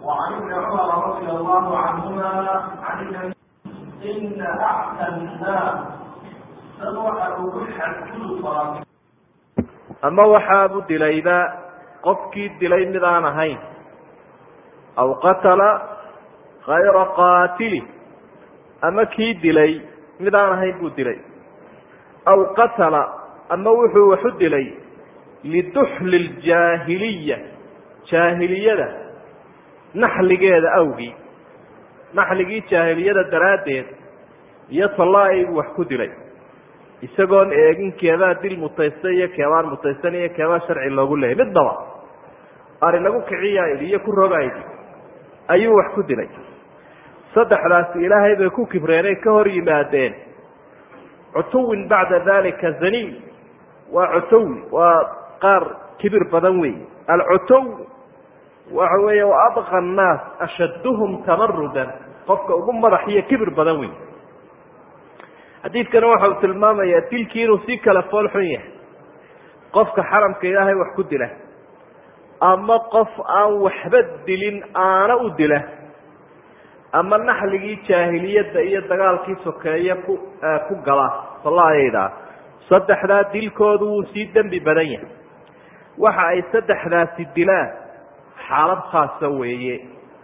وعن ابن عمر رضي الله عنهما عن النبي إن أحسن الناس سنوحد كحد كل صلاة. ama waxaabu dilayba qofkii dilay mid aan ahayn aw qatala khayra qaatili ama kii dilay mid aan ahayn buu dilay aw qatala ama wuxuu waxu dilay liduxli ljaahiliya jaahiliyada naxligeeda awgii naxligii jaahiliyada daraaddeed iyo tallaa'i buu wax ku dilay isagoon eegin keebaa dil mutaysta iyo keebaan mutaysan iyo keebaa sharci loogu leeyay midnaba arinagu kiciyaaydi iyo ku rogaaydi ayuu wax ku dilay saddexdaasi ilaahay bay ku kibreenay ka hor yimaadeen cutuwin bacda dalika zaniy waa cutuwi waa qaar kibir badan weey alcutuw waxa weeye waabqa annaas ashadduhum tamarudan qofka ugu madax iyo kibir badan weey xadiidkana waxa uu tilmaamayaa dilkii inuu si kala fool xun yahay qofka xaramka ilaahay wax ku dila ama qof aan waxba dilin aana u dila ama naxligii jaahiliyadda iyo dagaalkii sokeeye ku gala salaayayda saddexdaa dilkoodu wuu sii dembi badan yahay waxa ay saddexdaasi dilaan xaalad khaasa weeye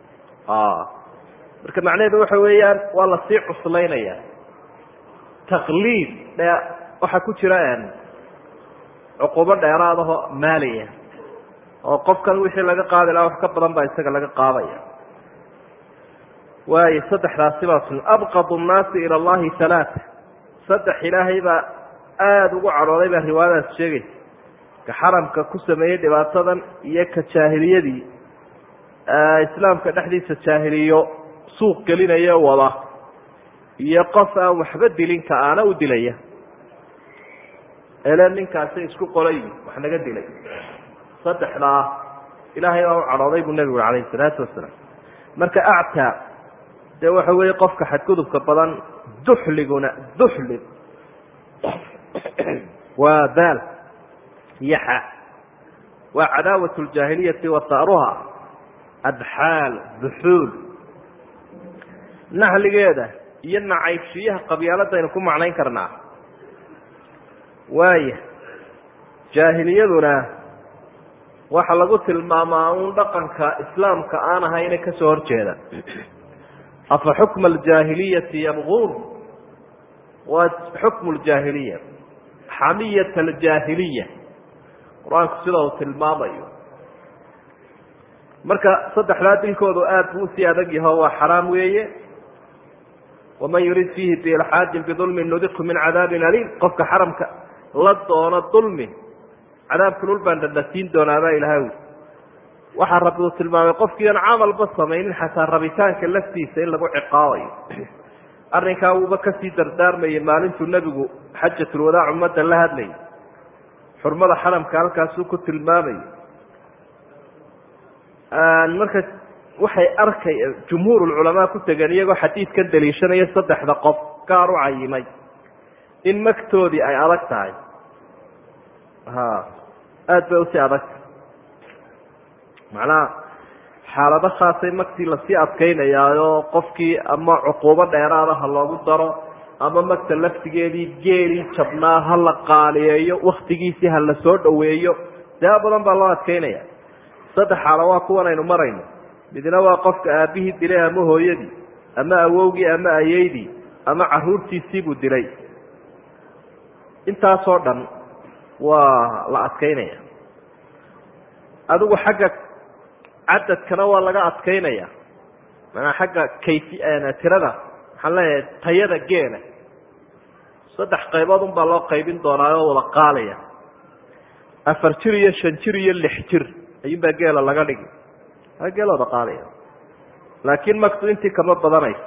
marka macnaheedu waxa weeyaan waa la sii cuslaynaya taqliid waxaa ku jira cuquubo dheeraadaho maaliya oo qofkan wixii laga qaadi lahaa wax ka badan baa isaga laga qaadaya waayo saddexdaasi baa abqadu nnaasi ila allahi halaata saddex ilaahay baa aada ugu cadhooday baa riwaayadaas sheegaysa ka xaramka ku sameeyey dhibaatadan iyo ka jaahiliyadii islaamka dhexdiisa jaahiliyo suuq gelinaya wada iyo qof aan waxba dilin ka aana u dilaya ele ninkaasi isku qolay wax naga dilay saddexdaa ilaahay baa u cadhooday buu nebigu calayhi salaatu wasalaam marka actaa dee waxa weeye qofka xadgudubka badan duxliguna duxlig waa daal iyo xa waa cadaawat ljaahiliyati wa sa'ruha adxaal duxuul naxligeeda iyo nacaybshiyaha qabyaaladaynu ku macnayn karnaa waaya jaahiliyaduna waxa lagu tilmaamaa un dhaqanka islaamka aan ahayna kasoo horjeeda afa xukma aljaahiliyati yabquun waa xukmu ljaahiliya xamiyat aljaahiliya qur-aanku sida uu tilmaamayo marka saddexdaa dilkoodu aada buu usii adag yaho waa xaraam weeye waman yurid fiihi biilxaadin bidulmin nudiqhu min cadaabin aliim qofka xaramka la doono dulmi cadaabka dhul baan dhadhasiin doonaabaa ilahay waxaa rabbi uu tilmaamay qofkiian camalba samaynin xataa rabitaanka laftiisa in lagu ciqaabayo arrinkaa wuuba kasii dardaarmayay maalintuu nebigu xajatulwadaac ummadda la hadlayay xurmada xaramka halkaasuu ku tilmaamayay marka waxay arkay jumhuurulculamaa ku tegeen iyagoo xadiidkan daliishanaya saddexda qof gaar u cayimay in magtoodii ay adag tahay aada bay usii adagtahay macnaha xaalado khaasay magtii lasii adkaynayaayoo qofkii ama cuquubo dheeraada ha loogu daro ama magta laftigeedii geelii jabnaa ha la qaaliyeeyo waktigiisii ha la soo dhoweeyo dee badan baa loo adkaynaya saddex xaalo waa kuwan aynu marayno midna waa qofka aabihii dilay ama hooyadii ama awowgii ama ayeydii ama caruurtiisii buu dilay intaasoo dhan waa la adkaynaya adigu xagga cadadkana waa laga adkaynaya manaa xagga tirada maxaan leeyahay tayada geela saddex qaybood un baa loo qaybin doonaa oo wada qaalaya 4 jir iyo 5 jir iyo 6 jir ayuunbaa geela laga dhigi geela wada qaalaya laakiin magtu intii kama badanayso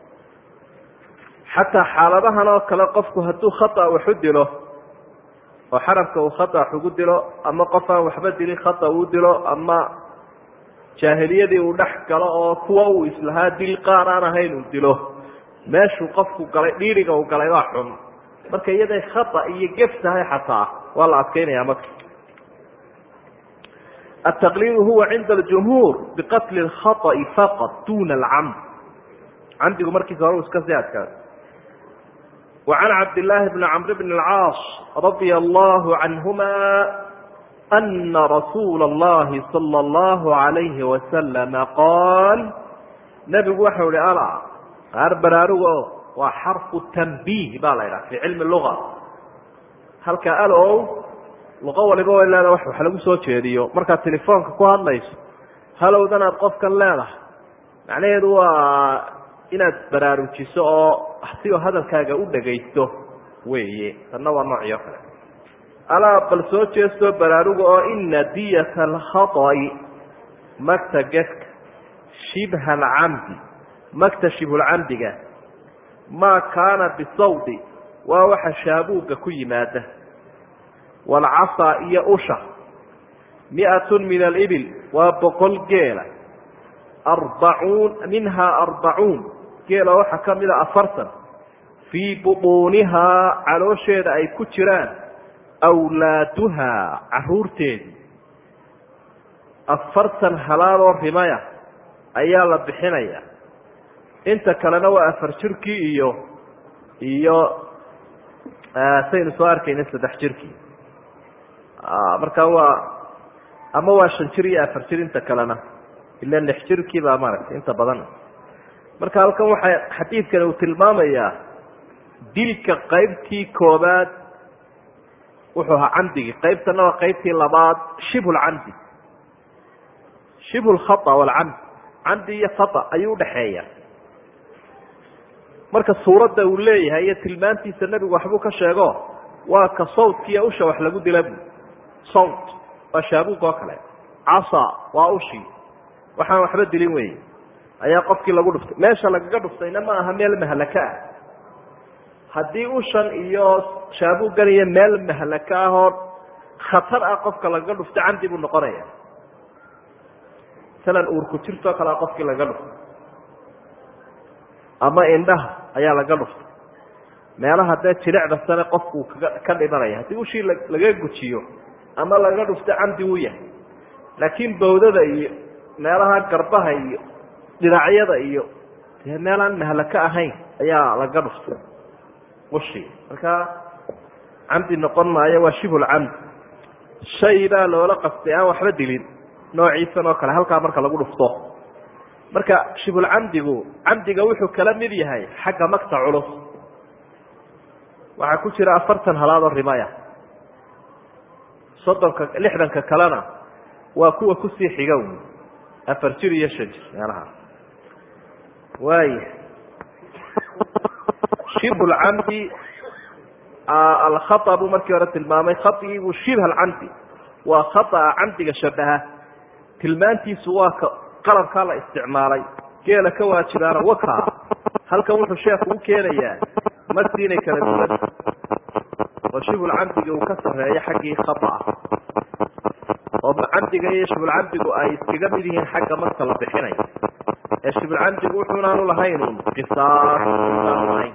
xataa xaaladahan oo kale qofku hadduu khata waxu dilo oo xaramka uu khata wax ugu dilo ama qof aan waxba dilin khata uu dilo ama jaahiliyadii uu dhex galo oo kuwa uu islahaa dil qaar aan ahayn uu dilo meeshuu qofku galay dhiiriga uu galay waa xun marka iyaday khata iyo gef tahay xataa waa la adkaynaya marka التقليد هو عند الجمهور بقتل الخطأ فقط دون العمد عمdigu markiisa hore iska sii adkaa وعن عبد الله بن عمرو بن العاص رضي الله عنهما أن رسول الله صلى الله عليه وسلم قال نبgu waxa uhi alا qaar baraarugo waa xarفu تنبيه baa la ydhaha في cilmi اللغة halka alow luqo waliba way leedaha wax lagu soo jeediyo markaad telefoonka ku hadlayso halowdan aad qofkan leedahay macnaheedu waa inaad baraarujiso oo si hadalkaaga u dhagaysto weeye tanna waa noocyo kale alaa bal soo jeesto baraaruga oo ina diyata alkhata'i magta gefka shibha alcamdi magta shibhulcamdiga maa kaana bisawdi waa waxa shaabuugga ku yimaada waalcasaa iyo usha 100 min alibil waa 100 geela minhaa 40 geela waxaa ka mida 40 fii butuunihaa caloosheeda ay ku jiraan awlaaduhaa caruurteedii 40 halaadoo rimaya ayaa la bixinaya inta kalena waa 4 jirkii iyo saynu soo arkayna 3 jirkii marka waa ama waa 5 jir iyo 4 jir inta kalena ila 6 jirkii baa maaragtay inta badan marka halkan waxa xadiidkan uu tilmaamayaa dilka qaybtii koobaad wuxuu ahaa camdigi qaybtana waa qaybtii labaad shibhulcamdi shibhulkhata walcamd camdi iyo khata ayuu udhaxeeya marka suuradda uu leeyahay iyo tilmaantiisa nebigu waxbuu ka sheego waa ka sawdkiiyo usha wax lagu dila bu sawd waa shaabuug oo kale casa waa ushii waxaan waxba dilin wey ayaa qofkii lagu dhuftay meesha lagaga dhuftayna ma aha meel mahlaka ah haddii ushan iyo shaabuuggan iyo meel mahlaka ah oo khatar ah qofka lagaga dhufto camdi buu noqonaya masalan uurku jirtoo kalea qofkii lagaga dhuftay ama indhaha ayaa laga dhuftay meelaha dee jilicda sane qofkuu ka dhimanaya haddii ushii laga gujiyo ama laga dhufto camdi wuu yahay laakiin bawdada iyo meelaha garbaha iyo dhinacyada iyo dee meelaan mahlaka ahayn ayaa laga dhuftay ushii marka camdi noqon maayo waa shibhulcamdi shay baa loola qastay aan waxba dilin noociisan oo kale halkaa marka lagu dhufto marka camdiga wuxuu kala mid yahay xagga magta culus waxaa ku jira 40 halaadoo rimaya 60 kalena waa kuwa kusii xiga 4 jir iyo 5 jir meelaha waaya shibhulcamdi alkhata buu markii hore tilmaamay khaigiibuu shibha alcamdi waa khaطa camdiga shabaha tilmaantiisu waa qalabkaa la isticmaalay geela ka waajibaana wakaa halkan wuxuu sheekhu u keenayaa martii inay kala duwan oo shibhulcamdiga uu ka sarreeyo xaggii khata ah oo camdiga iyo shibhulcamdigu ay iskaga mid yihiin xagga marka la bixinayo ee shibhulcamdigu wuxuunaanu lahayn un qisaas aanu lahayn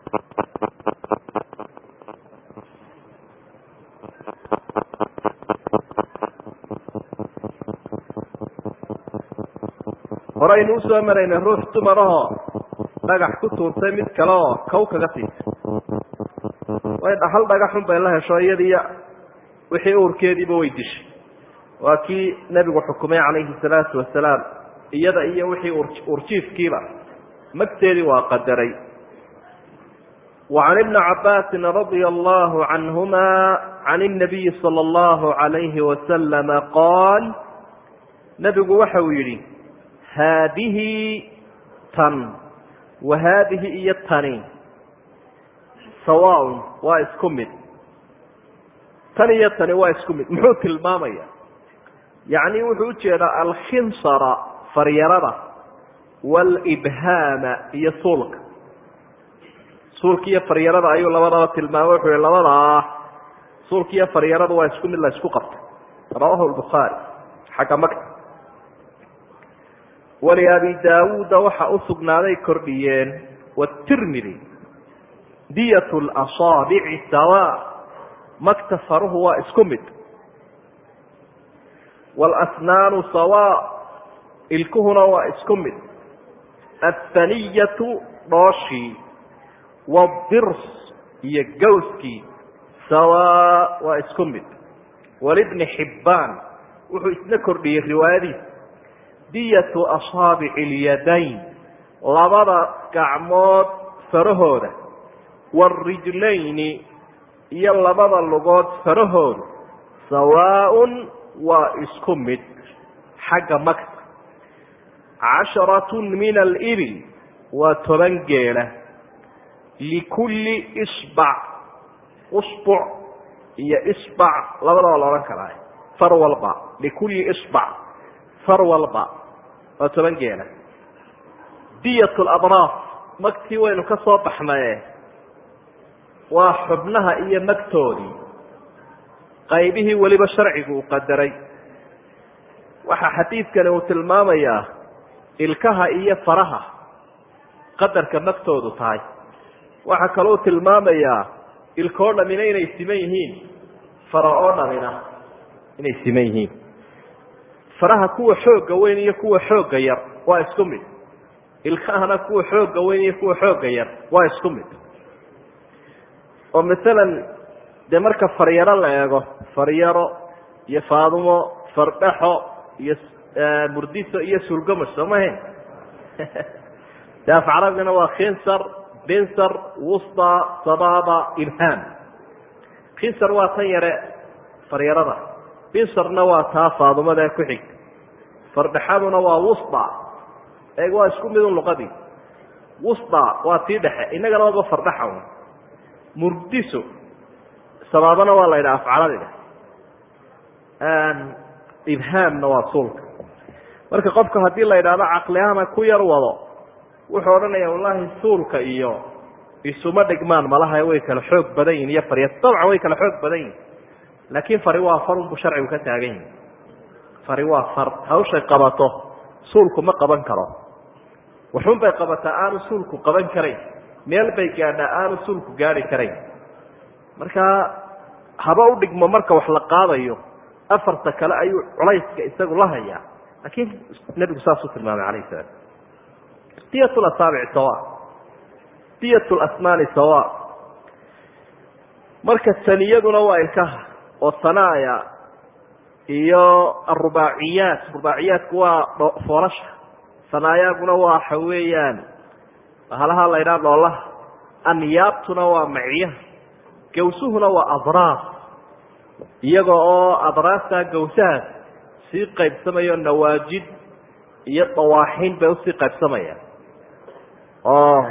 horaynu usoo maraynay ruux dumarahoo dhagax ku tuurtay mid kale oo kow kaga siisay way hal dhagaxun bay la hesho iyadiiyo wixii uurkeediiba way dishay waa kii nebigu xukumay calayhi salaatu wasalaam iyada iyo wixii uurjiifkiiba magteedii waa qadaray وعن ابن عباس رضي الله عنهما عن النبي صلى الله عليه وسلم قال نبgu waxa uu yihi haadihi tan wahaadihi iyo tani sawaaun waa isku mid tan iyo tani waa isku mid muxuu tilmaamaya yacni wuxuu ujeedaa alkhinsara faryarada waalibhaama iyo suulka suulka iyo faryarada ayuu labadaba tilmaamay wuxuu yihi labadaa suulka iyo faryarada waa isku mid la isku qabtay rawahu lbukhaari xagga magta waliabi daawuuda waxa u sugnaaday kordhiyeen watirmidi diyat lasaabici sawa magta faruhu waa isku mid walasnaanu sawaa ilkuhuna waa isku mid athaniyatu dhooshii wadirs iyo gawskii sawaa waa isku mid walibni xibbaan wuxuu isna kordhiyey riwaayadiisa diyatu asaabici اlyadayn labada gacmood farahooda waarijlayni iyo labada lugood farahooda sawaaءun waa isku mid xagga magta 10 min alibil waa 10 geela likulli isbac usbuc iyo isbac labadaba la odhan karaa far walba likulli isbac far walba waa 10 geela diyat labraaf magtii waynu ka soo baxnaye waa xubnaha iyo magtoodii qaybihii weliba sharcigu uu qadaray waxaa xadiidkani uu tilmaamayaa ilkaha iyo faraha qadarka magtoodu tahay waxaa kaloo tilmaamayaa ilkoo dhamina inay siman yihiin fara oo dhamina inay siman yihiin faraha kuwa xoogga weyn iyo kuwa xoogga yar waa isku mid ilkahana kuwa xoogga weyn iyo kuwa xoogga yar waa isku mid oo maalan dee marka faryaro la eego faryaro iyo faadumo fardhaxo iyo murdiso iyo sulgamo soomahe de af carabigana waa khinsar binsar wusta sababa irham khinsar waa tan yare faryarada binsarna waa taa faadumada ku xig fardhaxaduna waa wusta eeg waa isku midun luqadii wusta waa tii dhexe innagana waaba fardhaxa murdiso sabaabana waa la yidhaha afcaladiga ibhaamna waa suulka marka qofka haddii la yidhaahdo caqliyahana ku yar wado wuxuu odhanaya wallahi suulka iyo isuma dhigmaan malaha way kala xoog badan yihin iyo farya dabcan way kala xoog badan yihin laakiin fari waa farunbu sharcigu ka taagan yihi fari waa far hawshay qabato suulku ma qaban karo waxun bay qabataa aanu suulku qaban karayn meel bay gaadhaa aanu suulku gaari karayn marka haba u dhigmo marka wax la qaadayo afarta kale ayuu culayska isagu la hayaa laakiin nebigu saasuu tilmaamay calayhi salaam diyat lasaabici sawa diyat lasnaani sawa marka saniyaduna waa ilkaha oo sanaaya iyo arubaaciyaat rubaaciyaatku waa foolasha sanaayaguna waa waxa weeyaan halaha la ydhaha dhoolaha anyaabtuna waa maciyaha gawsuhuna waa adraas iyaga oo adraasta gawsahaas sii qaybsamayo nawaajid iyo dawaaxiin bay usii qaybsamayaan oo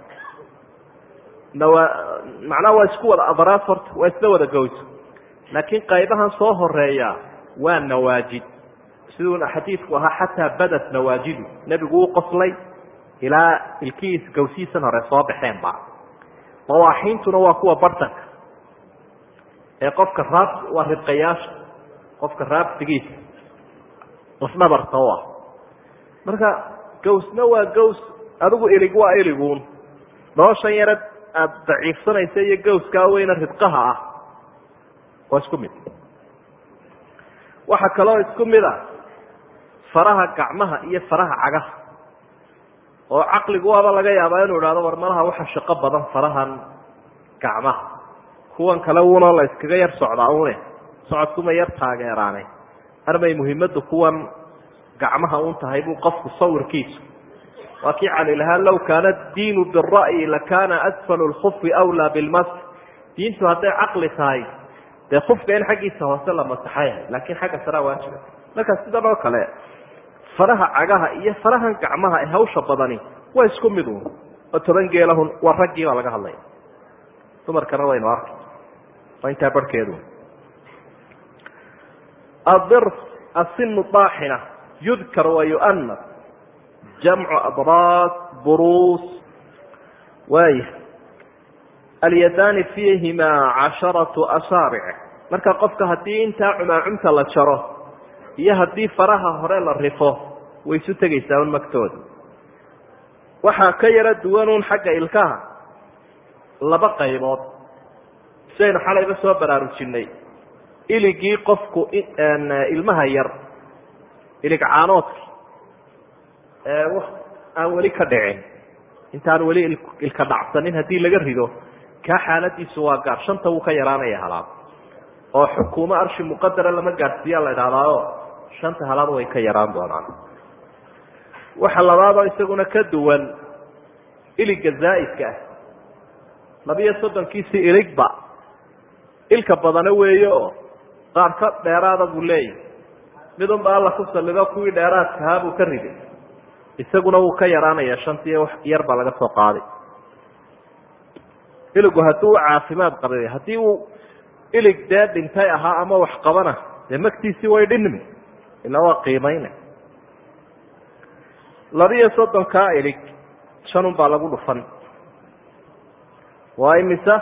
macnaha waa isku wada adraas horta waa isla wada gawso laakiin qaybahan soo horeeya waa nawaajid siduu xadiidku ahaa xataa badat nawaajidu nebigu uu qoslay ilaa ilkihiis gawsihiisan hore soo baxeenba dawaaxiintuna waa kuwa bartanka ee qofka raab waa ribqayaasha qofka raabsigiisa lafdhabarta u ah marka gawsna waa gaws adigu ilig waa iliguun noloshan yare aada daciifsanaysa iyo gawskaa weyna ridqaha ah waa isku mid waxaa kaloo isku mid a faraha gacmaha iyo faraha cagaha oo caqligu waaba laga yaabaa inuu idhahdo war malaha waxa shaqo badan farahan gacmaha kuwan kale wuna la iskaga yar socdaa une socodkuma yar taageeraane armay muhiimaddu kuwan gacmaha un tahay buu qofku sawirkiisu waa kii cali lahaa low kaana diinu bira'yi lakaana asfalu lkufi wlaa bilmas diintu hadday caqli tahay dee kufka in xaggiisa hoose la masaxaya laakiin xagga saraa waajiba marka sidan oo kale faraha cagaha iyo farahan gacmaha ee hawsha badani waa isku mid un oo 10 geelahun waa raggii baa laga hadlaya dumarkana waynu arkay waa intaa barhkeedu الضرس السن الطاحنة يذكر ويؤنث جمع أضراس بروس وايه اليدان فيهما 10 أصابع marka qofka hadii inta cumta la jaro iyo hadii faraha hore la rifo way isu tagaysaa un magtood waxa ka yara duwanuun xagga ilkaha laba qaybood sayna xalayba soo baraarujinay iligii qofku ilmaha yar ilig caanoodki aan weli ka dhicin intaan weli ilka dhacsanin haddii laga rido kaa xaaladiisu waa gaar shanta wuu ka yaraanaya halaad oo xukuumo arshi muqadara lama gaadhsiiya la idhahdaayo shanta halaad way ka yaraan doonaan. waxa labaadoo isaguna ka duwan iliga zaa'idka ah 32 iligba ilka badana weeye oo qaar ka dheeraada buu leeyahay midunba alla ku salido kuwii dheeraadkahaa buu ka riday isaguna wuu ka yaraanaya shantii wax yar baa laga soo qaaday. iligu hadduu caafimaad qabay haddii uu ilig dee dhintay ahaa ama wax qabana dee magtiisii way dhinmi ilaa waa qiimayna. 32 ilig shanun baa lagu dhufan waa imisa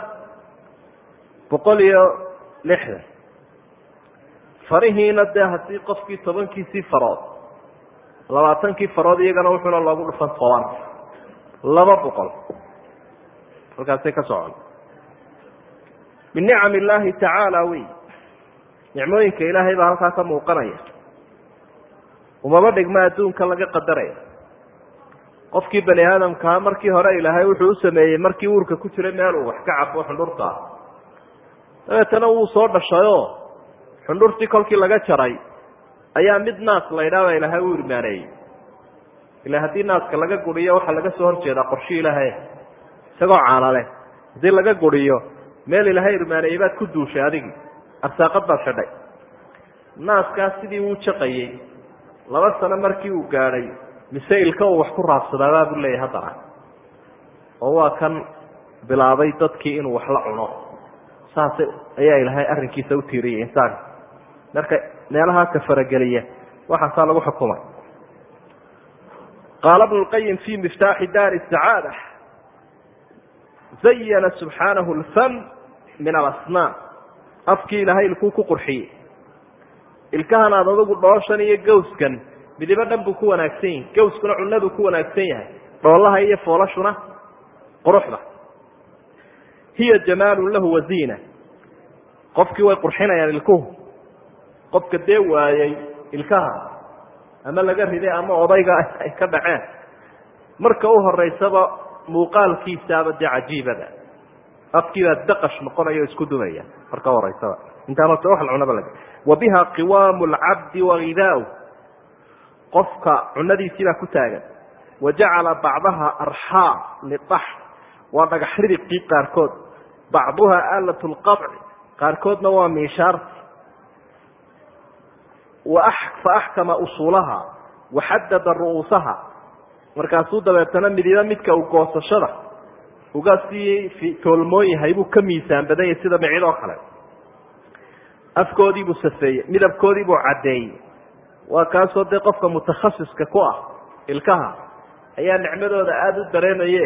160 farihiina dee haddii qofkii 10kiisii farood 20kii farood iyagana wuxuuna loogu dhufan 200 halkaasay ka socon. min nicam illaahi tacaala wey nicmooyinka ilaahay baa halkaa ka muuqanaya umaba dhigma adduunka laga qadaraya. qofkii bani aadamkaa markii hore ilaahay wuxuu u sameeyey markii uurka ku jiray meel uu wax ka cabo xundhurta dabeetana wuu soo dhashayoo xundhurtii kolkii laga jaray ayaa mid naas la ydhaaba ilaahay u irmaaneeyey. ila haddii naaska laga guriyo waxaa laga soo horjeedaa qorshi ilaahay isagoo caanale haddii laga guriyo meel ilaahay irmaaneeyey baad ku duushay adigii arsaaqad baad xidhay. naaskaas sidii wuu jaqayey 2 sano markii uu gaadhay mise ilka uu wax ku raabsadaabaa buu leeyahay haddana oo waa kan bilaabay dadkii inuu wax la cuno saas ayaa ilaahay arrinkiisa u tiiriyey insaanka marka meelaha ka farageliya waxaasaa lagu xukumay. qaala ibnu lqayim fii miftaaxi daari sacaada zayana subxaanahu alfam min alasnaan afkii ilaahay ilkuu ku qurxiyey. ilkahan aad adugu dhooshan iyo gawskan midibo dhan buu ku wanaagsan yahay gawskuna cunaduu ku wanaagsan yahay dhoolaha iyo foolashuna quruxda. hiya jamaalun lahu waziina qofkii way qurxinayaan ilkuhu qofka dee waayey ilkaha ama laga riday ama odayga ay ka dhaceen marka u horeysaba muuqaalkiisaaba dee cajiibada afkiibaa daqash noqonaya o isku dumaya marka horeysaba intaan horta wax la cunaba laga wa biha qiwaamu lcabdi wagidaau qofka cunadiisii baa ku taagan. wajacala bacdaha arxaa liax waa dhagax ridiqii qaarkood bacduha aalat lqaطci qaarkoodna waa miishaarti faaxkama usuulaha waxadada ru'uusaha markaasuu dabeetana midiba midka u goosashada uga sii toolmoon yahay buu ka miisaan badan yahay sida micid oo kale. afkoodiibuu safeeyey midabkoodiibuu caddeeyey waa kaasoo dee qofka mutakhasiska ku ah ilkaha ayaa nicmadooda aada u dareemaye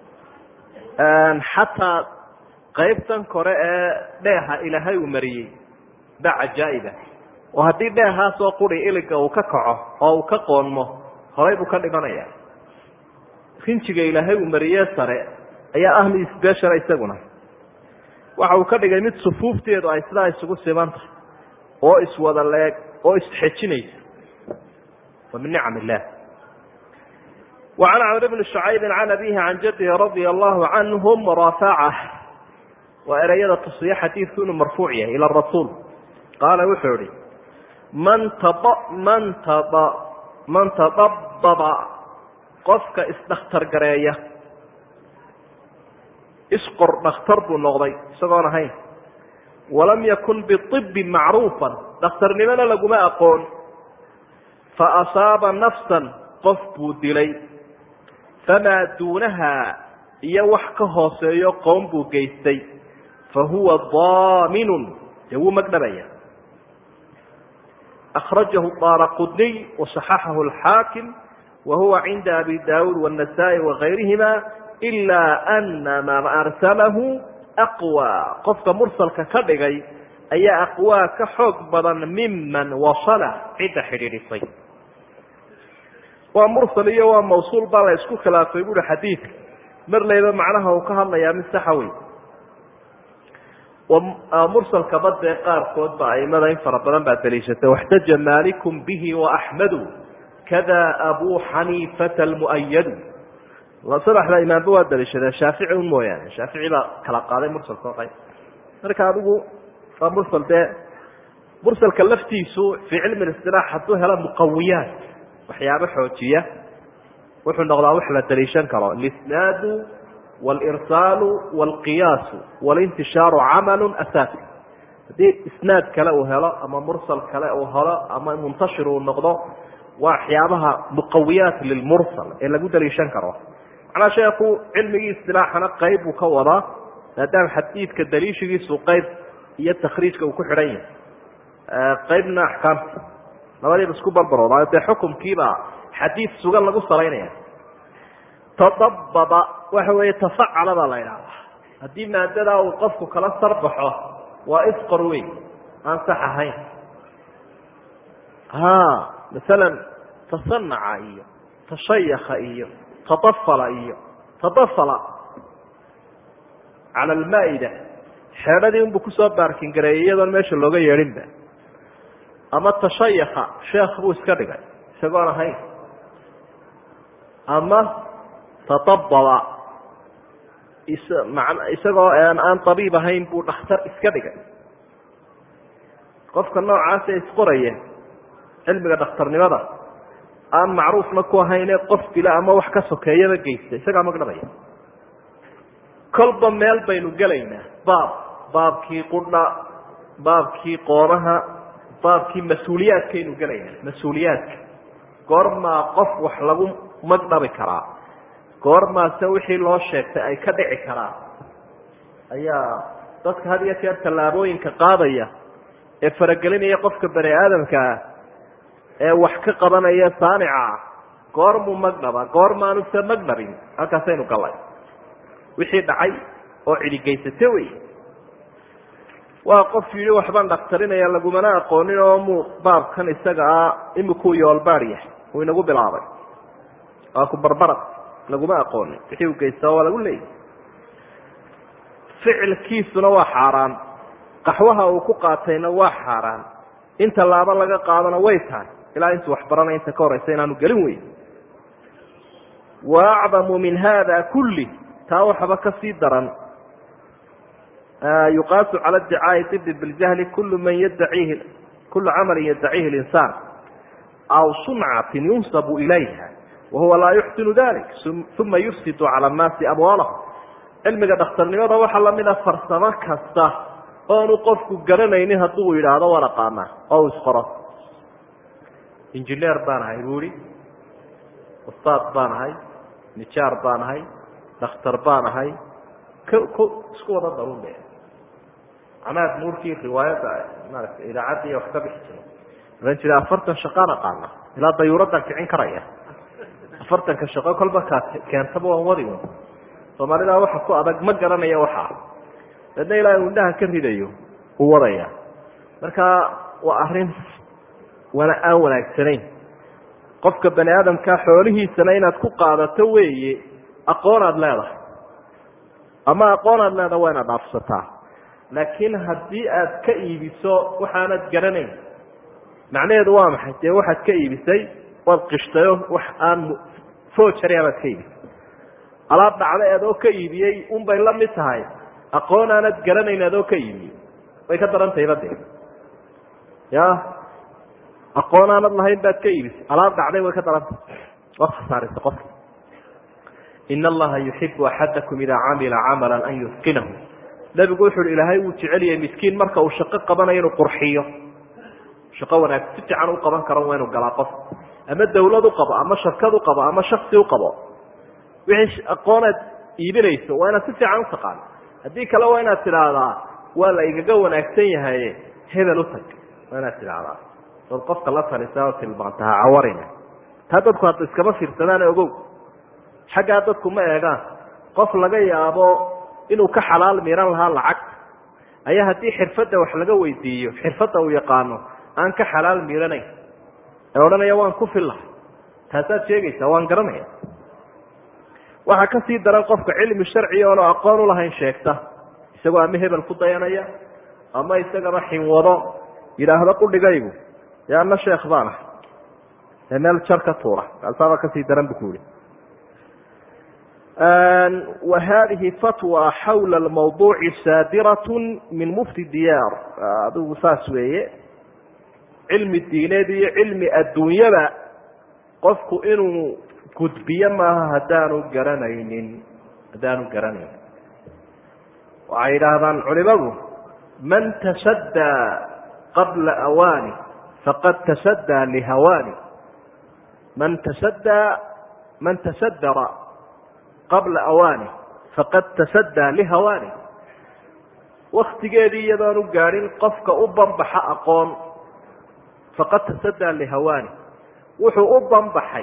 xataa qaybtan kore ee dheeha ilaahay uu mariyey baa cajaa'iba oo haddii dheehaasoo quri iliga uu ka kaco oo uu ka qoonmo horay buu ka dhimanaya. rinjiga ilaahay uu mariyee sare ayaa ah mid isbeeshara isaguna waxa uu ka dhigay mid sufuufteedu ay sidaa isugu siman tahay oo iswada leeg oo isxejinaysa ومن نعم الله. وعن عمرو بن شعيب عن أبيه عن جده رضي الله عنهم ورافعه وأريد تصريح حديث مرفوعية إلى الرسول قال وحوري من تضبب قفك استختر قرية اسقر نختر بالنغضي سقونا هاي ولم يكن بالطب معروفا نختر لمن لقما أقول فأصاب نفسا قف دلي فما دونها يوحكه سيقوم بجيستي فهو ضامن جو مقدبيا. أخرجه الطارقطني وصححه الحاكم وهو عند أبي داود والنسائي وغيرهما إلا أن من أرسله أقوى قفك مرسل ككبغي أي أقوى كحكبا ممن وصل عند حرير الصيد. ومرسل وموصول بلا يسكو خلافه يقول حديث مر ليبا معناها وكهلا يا مستحوي mursal kabadee qaarkood ba aimada in fara badan baa daliishatay waxtaja malikum bihi waaxmadu kada abu xaniifata almu'ayadu saddexda imaamba waa daliishadee shaafici un mooyaane shaafici baa kala qaaday mursalka o qayb marka adigu waa mursal dee mursalka laftiisu fii cilmi اlistilaax hadduu helo muqawiyaat waxyaabo xoojiya wuxuu noqdaa wax la daliishan karo lisnaadu wاlirsaalu wاlqiyaasu wاlintishaaru camalu asaasi haddii isnaad kale uu helo ama mursal kale uu helo ama muntashir uu noqdo waa waxyaabaha muqawiyaat lilmursal ee lagu daliishan karo macnaa sheeku cilmigii istilaaxana qayb buu ka wadaa maadaama xadiidka daliishigiisu qayb iyo takhriijka uu ku xidhan yahay qaybna axkaamta labadiiba isku barbarooda dee xukumkiibaa xadiid sugan lagu salaynaya tadababa waxa weeye tafacala baa la idhaahdaa haddii maadadaa uu qofku kala sarbaxo waa isqor weyn aan sax ahayn masalan tasanaca iyo tashayaka iyo tadafala iyo tadafala cala almaa-ida xeedhadii unbuu kusoo baarkin gareeyay iyadoon meesha looga yeedhinba ama tashayaka sheekh buu iska dhigay isagoon ahayn ama tadababa isagoo aan tabiib ahayn buu dhakhtar iska dhigay qofka noocaasa isqoraya cilmiga dhakhtarnimada aan macruufna ku ahaynee qof dila ama wax ka sokeeyaba geysta isagaa magdhabaya kolba meel baynu gelaynaa baabkii qudha baabkii qooraha baabkii mas-uuliyaadkaynu gelaynaa mas-uuliyaadka goormaa qof wax lagu magdhabi karaa goormaase wixii loo sheegtay ay ka dhici karaan ayaa dadka had iyo jeer tallaabooyinka qaadaya ee faragelinaya qofka bani aadamkaa ee wax ka qabanaya saanica goormuu magdhaba goormaanuse magdhabin halkaasaynu galay wixii dhacay oo cidigeysate wey waa qof yidhi waxbaan dhakhtarinaya lagumana aqoonin oo muu baabkan isagaa imikuu yoolbaad yahay uu inagu bilaabay waa ku barbarad laguma aqoonin wixii uu geystaa waa lagu leeyahy ficilkiisuna waa xaaraan qaxwaha uu ku qaatayna waa xaaraan in tallaabo laga qaadana way tahay ilaa intuu wax baranay inta ka horeysa inaanu gelin weyn wa acdamu min hada kulli taa waxaba ka sii daran yuqaasu cala iddicaai ibi biljahli kulu camalin yaddaciihi اlinsaan aw suncatin yunsabu ilayha wahuwa laa yuxsinu dalik uma yufsidu cala annaasi amwaalahum cilmiga dhakhtarnimada waxaa lamida farsamo kasta oonu qofku garanaynin hadduu yidhaahdo waan aqaanaa oo isqoro injineer baan ahay buu ihi ustaad baan ahay nijaar baan ahay dhakhtar baan ahay isku wada darun be amaad muurkii riwaayadda maarata idaacaddiiy wax ka bixi jiray oran jira 40 shaqaan aqaana ilaa dayuuraddan kicin karaya 40 shaqo kolba ka keentaba waan wadi Soomaalida waxa ku adag ma garanaya waxa dadna ilaahay indhaha ka ridayo uu wadaya marka waa arrin aan wanaagsaneyn qofka bani aadamka xoolihiisana inaad ku qaadato weeye aqoonaad leedahay ama aqoonaad leedahay waa inaad dhaafsataa laakiin haddii aad ka iibiso waxaanad garanayn macnaheedu waa maxay dee waxaad ka iibisay waad qishtayo wax aan foojari aad ka iibisay alaab dhacday adoo ka iibiyey unbay la mid tahay aqoon aanad garanayn adoo ka iibiyey way ka daran tahay badee ya aqoon aanad lahayn baad ka iibisay alaab dhacday way ka daran tahay waad khasaaraysa qofka in allaha yuxibu axadakum idaa camila camalan an yutqinahu nabigu wuxuu ilaahay uu jecel yahay miskiin marka uu shaqo qabanayo inuu qurxiyo shaqo wanaag si fiican u qaban karo waa inuu galaa qof ama dawlad u qabo ama shirkad u qabo ama shakhsi u qabo wixii aqoonaad iibinayso waa inaad si fiican u taqaan haddii kale waa inaad tidhaahdaa waa la igaga wanaagsan yahay hebel u tag waa inaad tidhaahdaa dad qofka la talisaa oo tilmaantaha cawarina taa dadku hadda iskama fiirsadaan ogow xaggaa dadku ma eegaan qof laga yaabo inuu ka xalaal miran lahaa lacag ayaa haddii xirfadda wax laga weydiiyo xirfadda uu yaqaano aan ka xalaal miranayn ee odhanaya waan ku fillahay taasaad sheegaysaa waan garanaya waxaa ka sii daran qofka cilmi sharci oonu aqoon u lahayn sheegta isagoo ama hebel ku dayanaya ama isagaba xinwado yidhaahdo qudhigaygu dee ana sheekh baan ah ee meel jar ka tuura kaasaaba kasii daran bu ku yihi وhadihi fatوى xawla اmawduuci saadiraة min mufti diyaar adigu saas weeye cilmi diineed iyo cilmi adduunyaba qofku inuu gudbiyo maaha haddaanu garanaynin waxay yidhaahdaan culimadu man tasaddaa qabla awaani faqad tasaddaa lihawaani man tasadara qabla awaani faqad tasaddaa lihawaani waktigeedii iyadoonu gaadhin qofka u banbaxa aqoon faqad tasaddaa lihawaani wuxuu u banbaxay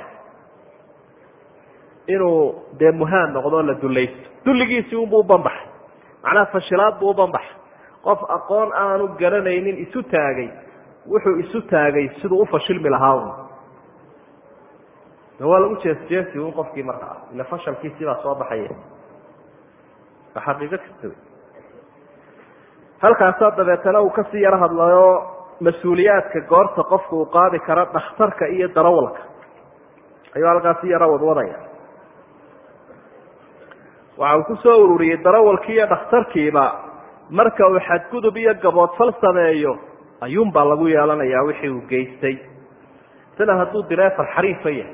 inuu dee muhaan noqdo la dulaysto dulligiisii unbuu u banbaxay macnaha fashilaad buu u banbaxay qof aqoon aanu garanaynin isu taagay wuxuu isu taagay siduu u fashilmi lahaa waa lagu jeesjeesi un qofkii markaa ila fashalkiisii baa soo baxaya waa xaqiiqo kasta halkaasaa dabeetana uu kasii yaro hadlayo mas-uuliyaadka goorta qofku uu qaadi karo dhakhtarka iyo darawalka ayuu halkaasi yaro wadwadaya waxa uu ku soo ururiyey darawalkii iyo dhakhtarkiiba marka uu xadgudub iyo gaboodfal sameeyo ayuunbaa lagu yeelanayaa wixii uu geystay sida hadduu direefar xariifa yahay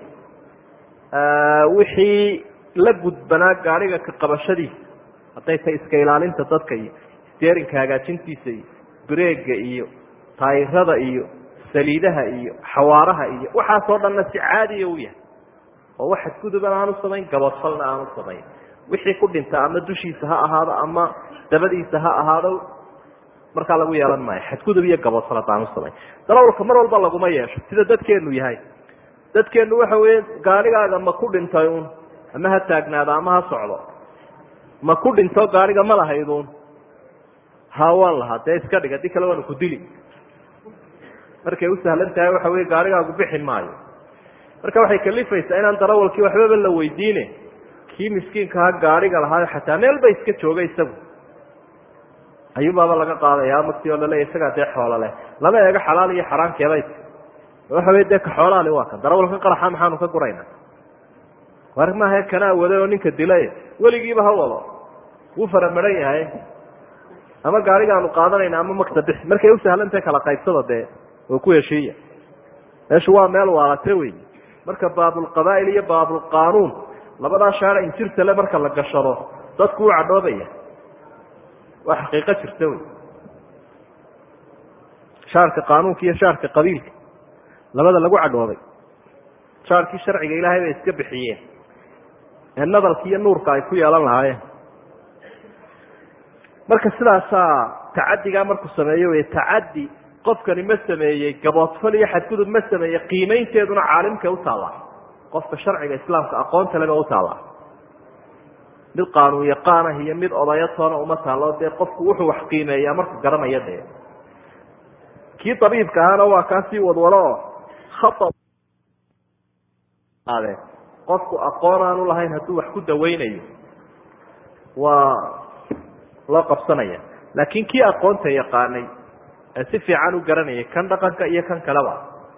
wixii la gudbanaa gaariga ka qabashadiisa hadday tahay iska ilaalinta dadka iyo steerinka hagaajintiisa iyo breega iyo taayirada iyo saliidaha iyo xawaaraha iyo waxaasoo dhanna si caadiya u yahay oo wax xadgudubana aanu samayn gaboodfalna aanu samayn wixii ku dhinta ama dushiisa ha ahaado ama dabadiisa ha ahaado markaa lagu yeelan maayo xadgudub iyo gaboodfal haddaanu samayn darawalka mar walba laguma yeesho sida dadkeenu yahay dadkeenu waxa weeye gaarigaaga ma ku dhintay un ama ha taagnaado ama ha socdo ma ku dhinto gaariga ma lahaydun ha waan lahaa dee iska dhig haddii kale waanu ku dili markay u sahlan tahay waxa weye gaarigaagu bixin maayo marka waxay kalifaysaa inaan darawalkii waxbaba la weydiine kii miskiinkaha gaariga lahaayo xataa meel ba iska joogay isagu ayuunbaaba laga qaadaya maktii oo laleeya isagaa dee xoolo leh lama eego xalaal iyo xaraamkeeday waxa wey dee ka xoolaali waa kan darawalka qaraxa maxaanu ka gurayna war maaha kanaa waday oo ninka dilay weligiiba ha wado wuu faramaran yahay ama gaarigaanu qaadanayna ama makta bix markay u sahlantahay kala qaybsada dee oo ku heshiiya meeshu waa meel waalate wey marka baabulqabaa'il iyo baabulqaanuun labadaa shaara injirtale marka la gashado dadku u cadhoobaya waa xaqiiqo jirta wey shaarka qaanuunka iyo shaarka qabiilka labada lagu cadhoobay shaarkii sharciga ilaahay bay iska bixiyeen ee nadalka iyo nuurka ay ku yeelan lahaayeen marka sidaasaa tacadigaa markuu sameeyo wey tacadi qofkani ma sameeyey gaboodfal iyo xadgudub ma sameeyey qiimaynteeduna caalimkay u taallaa qofka sharciga islaamka aqoonta leba u taallaa mid qaanuun yaqaanah iyo mid odayo toona uma taallo dee qofku wuxuu wax qiimeeyaa markuu garanaya dee kii tabiibka ahana waa kaasii wadwalo oo khaade qofku aqoon aanu lahayn hadduu wax ku daweynayo waa loo qabsanaya laakiin kii aqoonta yaqaanay ee si fiican u garanayay kan dhaqanka iyo kan kaleba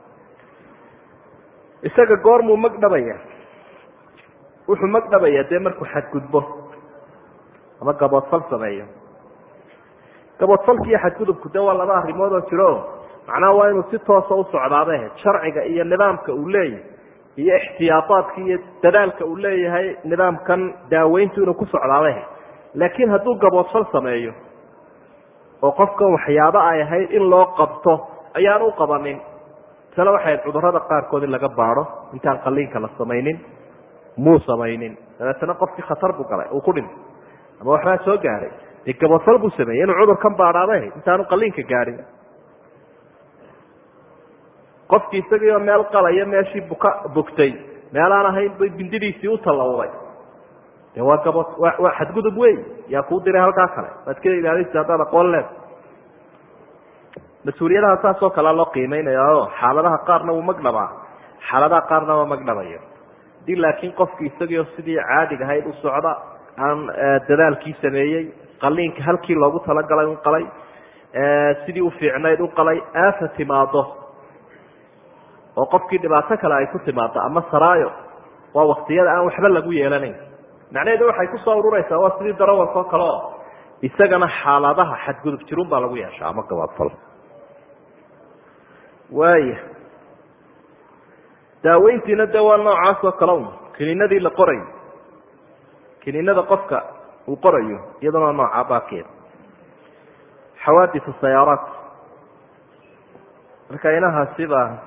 isaga goormuu magdhabaya wuxuu magdhabaya dee markuu xadgudbo ama gaboodfal sameeyo gaboodfalka iyo xadgudubku dee waa laba arrimood oo jiro macnaha waa inuu si toosa u socdaade sharciga iyo nidaamka uu leeyahay iyo ixtiyaadaadka iyo dadaalka uu leeyahay nidaamkan daaweyntu inuu ku socdaade laakiin hadduu gaboodfal sameeyo oo qofkan waxyaabo ay ahayd in loo qabto ayaan u qabanin tale waxay cudurrada qaarkood in laga baadho intaan qaliinka la samaynin muu samaynin dabeetana qofkii khatar buu galay uu ku dhintay ama waxbaa soo gaadhay dee gaboodfal buu sameeyey inuu cudurkan baadhaade intaanu qaliinka gaadhin qofkii isagiioo meel qalaya meeshii bogtay meelaan ahayn bay bindidiisii u tallawday de waa gabood waa xadgudub wey yaa kuu diray halkaa kale waad ka ilaalisa haddaad aqoon leed mas-uuliyadaha saasoo kalea loo qiimeynaya o xaaladaha qaarna wuu magdhabaa xaaladaha qaarna waa magdhabayo hadii laakiin qofkii isagiioo sidii caadiga ahayd u socda aan dadaalkii sameeyey qaliinka halkii loogu talagalay u qalay sidii u fiicnayd u qalay aafa timaado oo qofkii dhibaato kale ay ku timaado ama saraayo waa waktiyada aan waxba lagu yeelanayn macnaheedu waxay ku soo ururaysaa waa sidii darawalka oo kale oo isagana xaaladaha xadgudub jirun baa lagu yeeshaa ama gabaadfal waaya daaweyntiina de waa noocaas oo kale un kiniinadii la qorayo kiniinada qofka uu qorayo iyadana noocaa baakeeda xawaadis sayaaraat marka inahaasi baa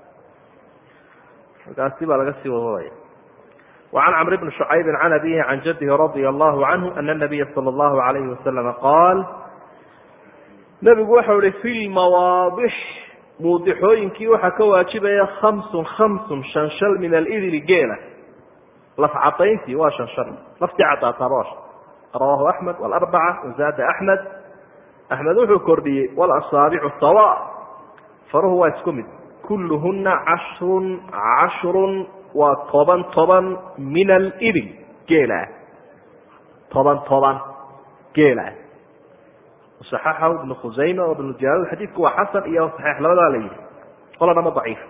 laga sii wadaya وعن عمرو بن شعيب عن أبيه عن جده رضي الله عنه أن النبي صلى الله عليه وسلم قال نبgu waxa uhi في المواaضح muudixooyinkii waxaa ka waajibaya خمس شaنشل من الإdل geela laf cadayntii waa شaنشل laftii cadaataaba رواه أحمد والأربعة وزاد أحمد wuxuu kordhiyey والأصاaبع سواء faruhu waa isku mid كلهna عشر waa toban min albil geela toban geela صaxaxahu ibnu khusayma o ibnu jaruud xadiidku waa xasan iyo صaxiix labadaa la yidhi qoladama daciif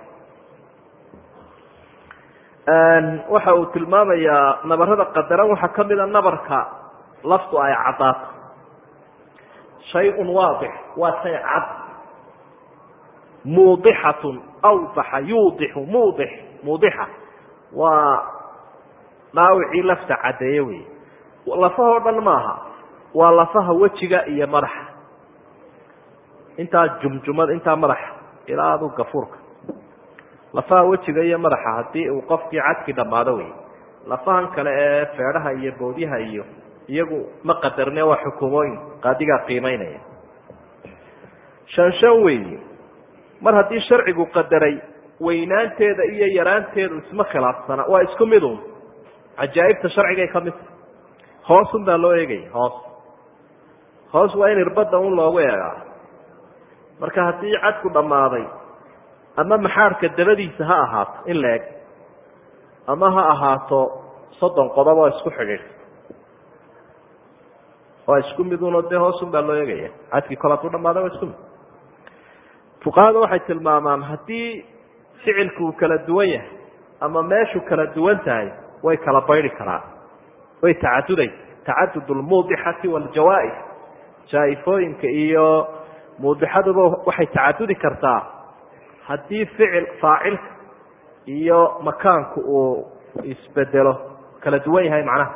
waxa uu tilmaamayaa nabarada qadaran waxaa kamida nabarka laftu ay cadaato shayء waadix waa shay cad muudixaة awdaxa yuudixu muudixa waa dhaawicii lafta caddeeye wey lafahoo dhan maaha waa lafaha wejiga iyo madaxa intaa jumjumada intaa madaxa ilaa adu gafuurka lafaha wejiga iyo madaxa haddii uu qofkii cadkii dhammaado wey lafahan kale ee feedhaha iyo boodyaha iyo iyagu ma qadarne waa xukuumooyin qaadigaa qiimeynaya shan weyi mar haddii sharcigu qadaray weynaanteeda iyo yaraanteedu isma khilaafsana waa isku midun cajaa'ibta sharcigay ka midta hoosun baa loo eegaya hoos waa in irbadda un loogu eegaa marka haddii cadku dhammaaday ama maxaarka dabadiisa ha ahaato in la eg ama ha ahaato 30 qodob oo isku xidhiidh waa isku midunoo dee hoosun baa loo eegaya cadkii kol hadduu dhammaaday waa isku mid fuqahada waxay tilmaamaan haddii ficilku uu kala duwan yahay ama meeshu kala duwan tahay way kala bayri karaan way tacadud lmuudixati waljawaaif jaaifooyinka iyo muudixaduba waxay tacadudi kartaa haddii faacilka iyo makaanku uu isbedelo kala duwan yahay macnaha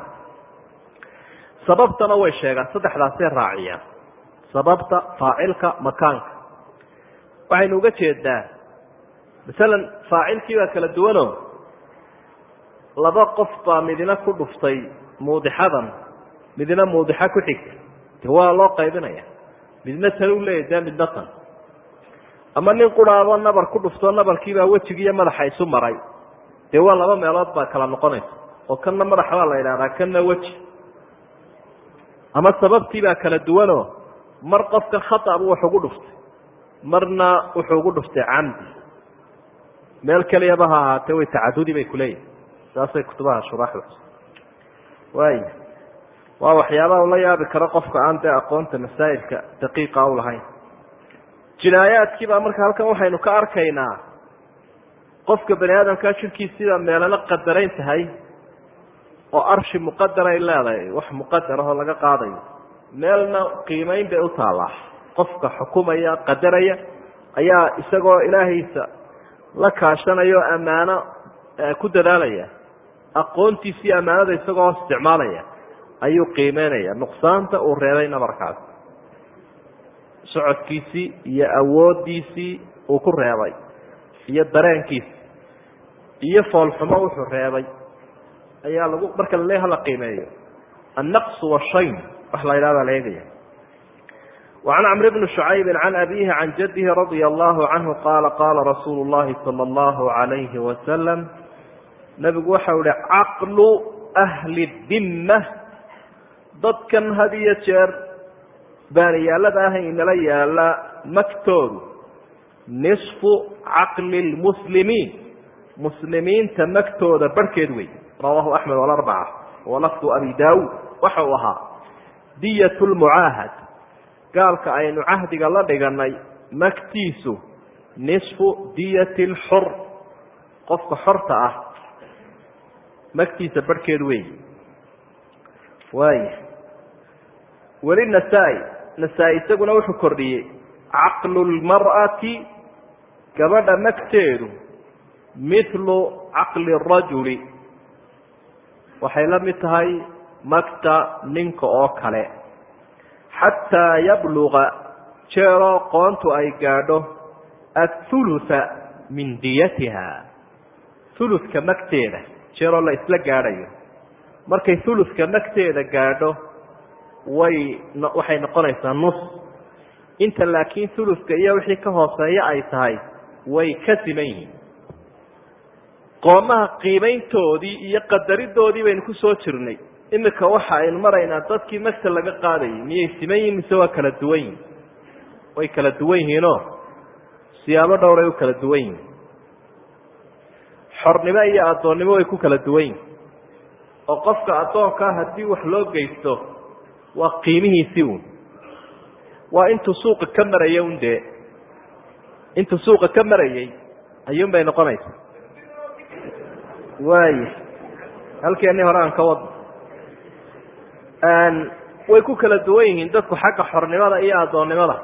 sababtana way sheegaan saddexdaasay raaciyaan sababta faacilka makaanka waxaynu uga jeedaa masalan faacilkii baa kala duwanoo laba qof baa midina ku dhuftay muudixadan midna muudixa ku xigta de waa loo qaybinaya midna tan u leeyahy dee midna tan ama nin quraabo nabar ku dhuftoo nabarkiibaa wejigiiyo madaxa isu maray dee waa laba meelood baa kala noqonaysa oo kanna madaxa baa la yidhahdaa kanna weji ama sababtiibaa kala duwanoo mar qofka khata buu wax ugu dhuftay marna wuxuu ugu dhuftay camdi meel keliyaba ha ahaatee way tacadudi bay kuleeyihin saasay kutubaha shuraaxda waaya waa waxyaabaha ula yaabi karo qofka aan dee aqoonta masaa'ilka daqiiqa u lahayn jinaayaadkiibaa marka halkan waxaynu ka arkaynaa qofka bani aadamkaa jirkiisida meelana qadarayn tahay oo arshi muqadar ay leedahay wax muqadarahoo laga qaadayo meelna qiimeyn bay u taallaa qofka xukumaya qadaraya ayaa isagoo ilaahaysa la kaashanayo ammaano ku dadaalaya aqoontiisii ammaanada isagoo isticmaalaya ayuu qiimeynaya nuqsaanta uu reebayna markaas socodkiisii iyo awoodiisii uu ku reebay iyo dareenkiisi iyo foolxumo wuxuu reebay ayaa lagu marka la leeyahay la qiimeeyo annaqsu washayn wax la yidhahda la eegaya وعن عمرو بن شعيب عن أبيه عن جده رضي الله عنه قال قال رسول الله صلى الله عليه وسلم نبgu waxa uhi caqل أهل الdimة dadkan had iyo jeer baaniyaalada ah inala yaala magtoodu نصفu caqل الmسلimiin muslimiinta magtooda barhkeed wey rawaahu أحmed والأربعة walafdu abi daud waxa uu ahaa diyat lmucaahad gaalka aynu cahdiga la dhiganay magtiisu nisfu diyati lxur qofka xorta ah magtiisa barhkeed weey waaya weli nasaa-i isaguna wuxuu kordhiyey caqlu lmar'ati gabadha magteedu mithlu caqli rajuli waxay la mid tahay magta ninka oo kale xataa yabluga jeeroo qoontu ay gaadho athulutha min diyatiha thuluthka magteeda jeeroo la isla gaadhayo markay thuluthka magteeda gaadho waxay noqonaysaa nus inta laakiin thuluthka iyo wixii ka hooseeya ay tahay way ka siman yihiin qoomaha qiimayntoodii iyo qadaridoodii baynu ku soo jirnay imika waxa aynu maraynaa dadkii magta laga qaadayay miyay siman yihiin mise waa kala duwan yihin way kala duwan yihiinoo siyaabo dhowray u kala duwan yihin xornimo iyo addoonnimo way ku kala duwan yihin oo qofka addoonkaa haddii wax loo geysto waa qiimihiisii un waa intuu suuqa ka marayay un dee intuu suuqa ka marayay ayuun bay noqonaysa waaya halkeennii hore aan ka wadno way ku kala duwan yihiin dadku xagga xornimada iyo addoonnimada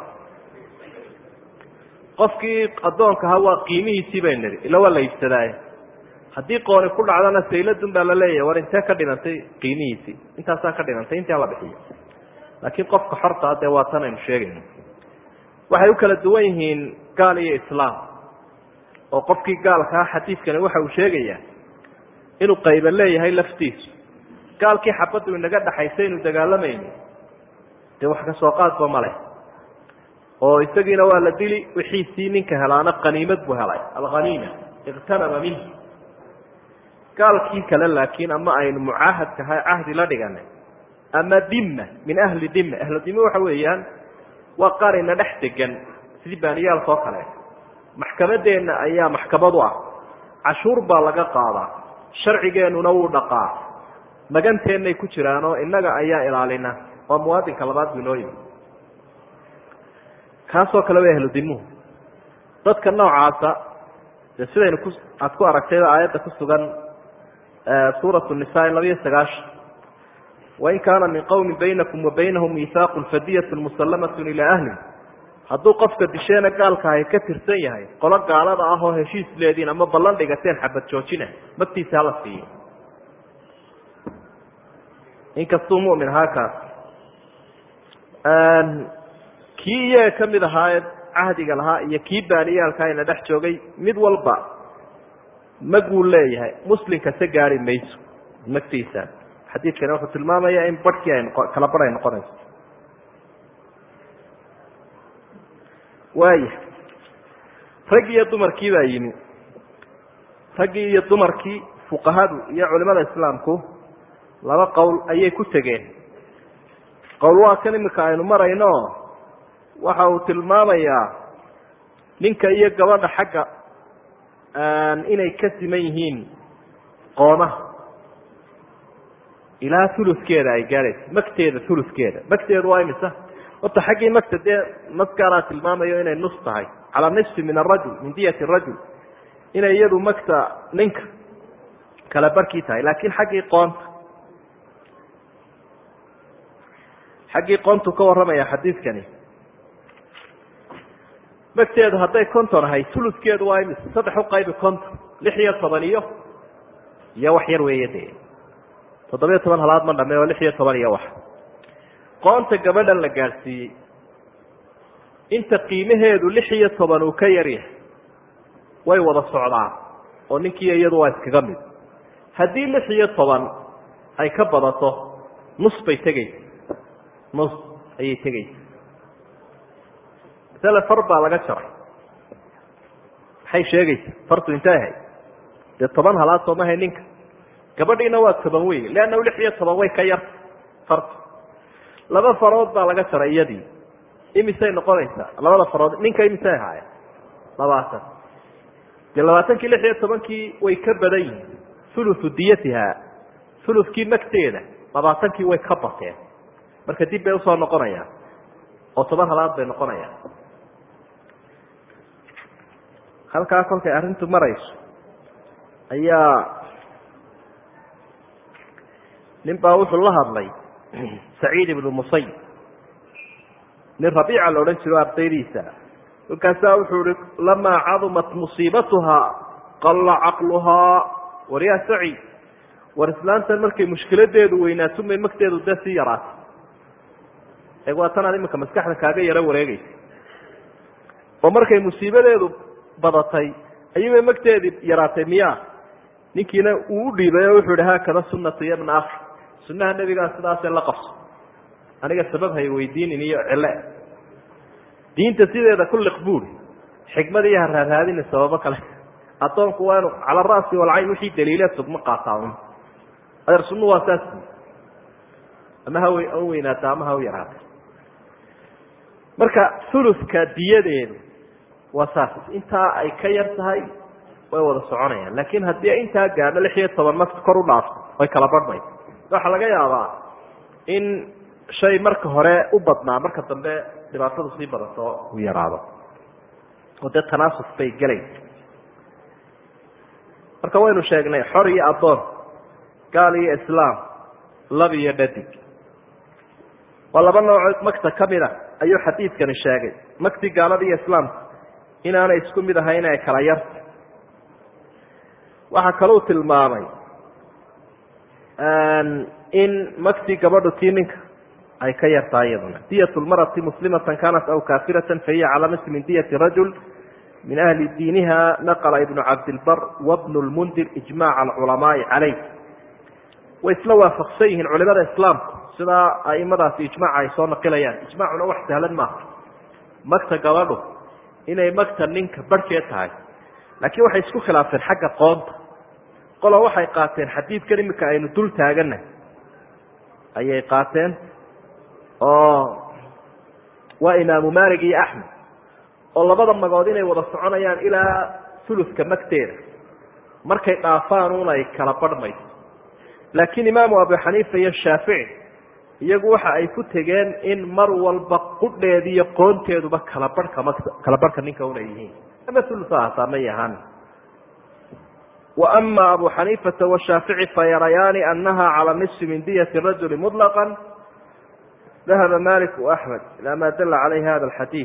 qofkii addoonka ahaa waa qiimihiisii bay nidhi ila waa la iibsadaaye haddii qooni ku dhacdana sayladun baa la leeyahay war intee ka dhimantay qiimihiisii intaasaa ka dhimantay intii hala bixiyo laakiin qofka xorta dee waa tan aynu sheegayno waxay u kala duwan yihiin gaal iyo islaam oo qofkii gaalkaa xadiidkani waxa uu sheegayaa inuu qayba leeyahay laftiisu gaalkii xabaddu inaga dhaxaysay inu dagaalamayno dee wax ka soo qaadba maleh oo isagiina waa la dili wixiisii ninka helaana qaniimad buu helay alghaniima iqtanama minh gaalkii kale laakiin ama aynu mucaahadkaha cahdi la dhiganay ama dimma min ahli dimma ahlu dimma waxa weeyaan waa qaar ina dhex degan sidii baaniyaalka oo kale maxkamadeenna ayaa maxkamadu ah cashuur baa laga qaadaa sharcigeenuna wuu dhaqaa maganteennay ku jiraanoo innaga ayaa ilaalina waa muwaadinka labaad buu inoo yimi kaasoo kale way ahlu dimuhu dadka noocaasa dee sidaynu aada ku aragtayda aayadda ku sugan suuratu nisaa 2-9 wain kaana min qowmin baynakum wa baynahum miihaaqun fadiyatun musallamatun ilaa ahli hadduu qofka disheena gaalka ay ka tirsan yahay qolo gaalada ah oo heshiis leediin ama ballan dhigateen xabad joojina magtiisa hala siiyo inkastuu mu'min ahaa kaas kii iyaga ka mid ahaa ee cahdiga lahaa iyo kii baaniyaalkaa ina dhex joogay mid walba maguu leeyahay muslimka se gaari mayso magtiisa xadiidkani wuxuu tilmaamaya in barhkii ay kala bar ay noqonayso waaya raggii iyo dumarkii baa yimi raggii iyo dumarkii fuqahadu iyo culimada islaamku laba qowl ayay ku tegeen qowl waa kan imika aynu marayno waxa uu tilmaamayaa ninka iyo gabadha xagga inay ka siman yihiin qoomaha ilaa uluskeeda ay gaadhayso magteeda uluskeeda magteedu waa imisa horta xaggii magta dee maskaaraa tilmaamayo inay nus tahay calaa nisfi min arajul min diyati rajul inay iyadu magta ninka kala barkii tahay laakiin xaggii qoontu ka warramaya xadiidkani magteedu hadday konton ahay uluskeedu waa imis 3 uqaybi konton 16 iyo wax yar weeye dee 17 halaad ma dhame oo 16 iyo wax qoonta gabadhan la gaarsiiyey inta qiimaheedu 16 uu ka yaryahay way wada socdaan oo ninkii iyadu waa iskaga mid haddii 16 ay ka badato nus bay tegaysa nus ayay tegaysa masale far baa laga jaray maxay sheegaysa fartu intay ahayd dee 10 halaad soo mahay ninka gabadhiina waa 10 wey leanna 16 way ka yar fartu laba farood baa laga jaray iyadii imisay noqonaysaa labada farood ninka imisay ahaayeen 20 dee 20kii 16kii way ka badan yihiin ulusu diyatiha uluskii magteeda 20kii way ka bateen marka dib bay usoo noqonayaan oo 10 halaad bay noqonayaan. halkaa kolkay arrintu marayso ayaa ninbaa wuxuu la hadlay Saciid ibn Musayyib nin Rabiica la odhan jiro ardaydiisa. markaasaa wuxuu ihi lamaa cadumat musiibatuhaa qalla caqluhaa war yaa Saciid war islaantan markay mushkiladeedu weynaato may magteedu dee sii yaraatay waa tanaan iminka maskaxda kaaga yaro wareegaysa oo markay musiibadeedu badatay ayuubay magteedii yaraatay miyaa ninkiina uu u dhiibay oo wuxuu ihi haakada sunnatu ya bna akhi sunnaha nebigaa sidaasee la qabso aniga sabab hay weydiinin iyo cille diinta sideeda ku liq buuri xikmad iyo haraaraadina sababo kale addoonku waa inu cala ra'si walcayn wixii daliileed sugma qaataa un adeer sunnu waa saas ama ha weynaata ama ha u yaraata marka uluska diyadeedu waa saas intaa ay ka yar tahay way wada soconayaan laakiin haddii intaa gaadho 16 nafta kor u dhaafto way kala badhmay waxaa laga yaabaa in shay marka hore u badnaa marka dambe dhibaatadu sii badato u yaraado oo dee tanaasuf bay gelay. marka waynu sheegnay xor iyo addoon gaal iyo islaam lab iyo dhadig waa laba nooc magta ka mida ayuu xadiidkani sheegay. magtii gaalada iyo islaamka inaanay isku mid ahayn ay kala yarta. waxaa kaluu tilmaamay in magtii gabadhu tii ninka ay ka yartahay iyaduna. diyat lmarati muslimatan kanat aw kaafiratan fahiya calaa misli min diyati rajul min ahli diiniha naqla ibnu cabdilbar wabnu lmundir ijmaca alculamaai calayh. way isla waafaqsan yihiin culimada islaamku sidaa aimadaasi ijmaaca ay soo naqilayaan. ijmaacuna wax sahlan maaha magta gabadhu inay magta ninka barhkeed tahay laakiin waxay isku khilaafeen xagga qoonta. qola waxay qaateen xadiidkan iminka aynu dul taagannahay ayay qaateen oo waa imaamu maalig iyo axmed oo labada magood inay wada soconayaan ilaa uluska magteeda markay dhaafaan un ay kala badhmayso. laakiin imaamu abu xaniifa iyo shaafici iyagu waxa ay ku tegeen in mar walba qudheedi iyo qoonteeduba kala barhka ninka una yihiin ama ulusa hataa may ahaan. وأma abu xaniifata washaafici fayarayaani anaha calى nisfi min diyati rajuli muطlqa dahaba malik وaxmed ilaa ma dala calayh hada alxadiid.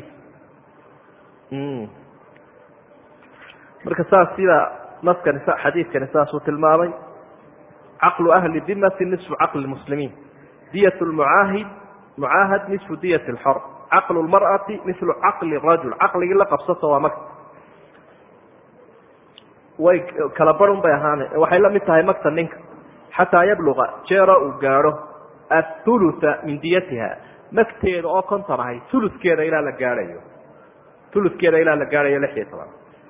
marka saas sida naskani xadiidkani saasuu tilmaamay. caqlu ahli dimati nisfu caqli muslimiin diyat mucaahad nisfu diyat اlxor caqlu lmarأati mislu caqli rajul caqligii la qabsato waa magta way kala barun bay ahaane waxay la mid tahay magta ninka xataa yabluqa jeera uu gaadho athulutha min diyatiha magteeda oo 50 ahay uluskeeda ilaa la gaadhayo 16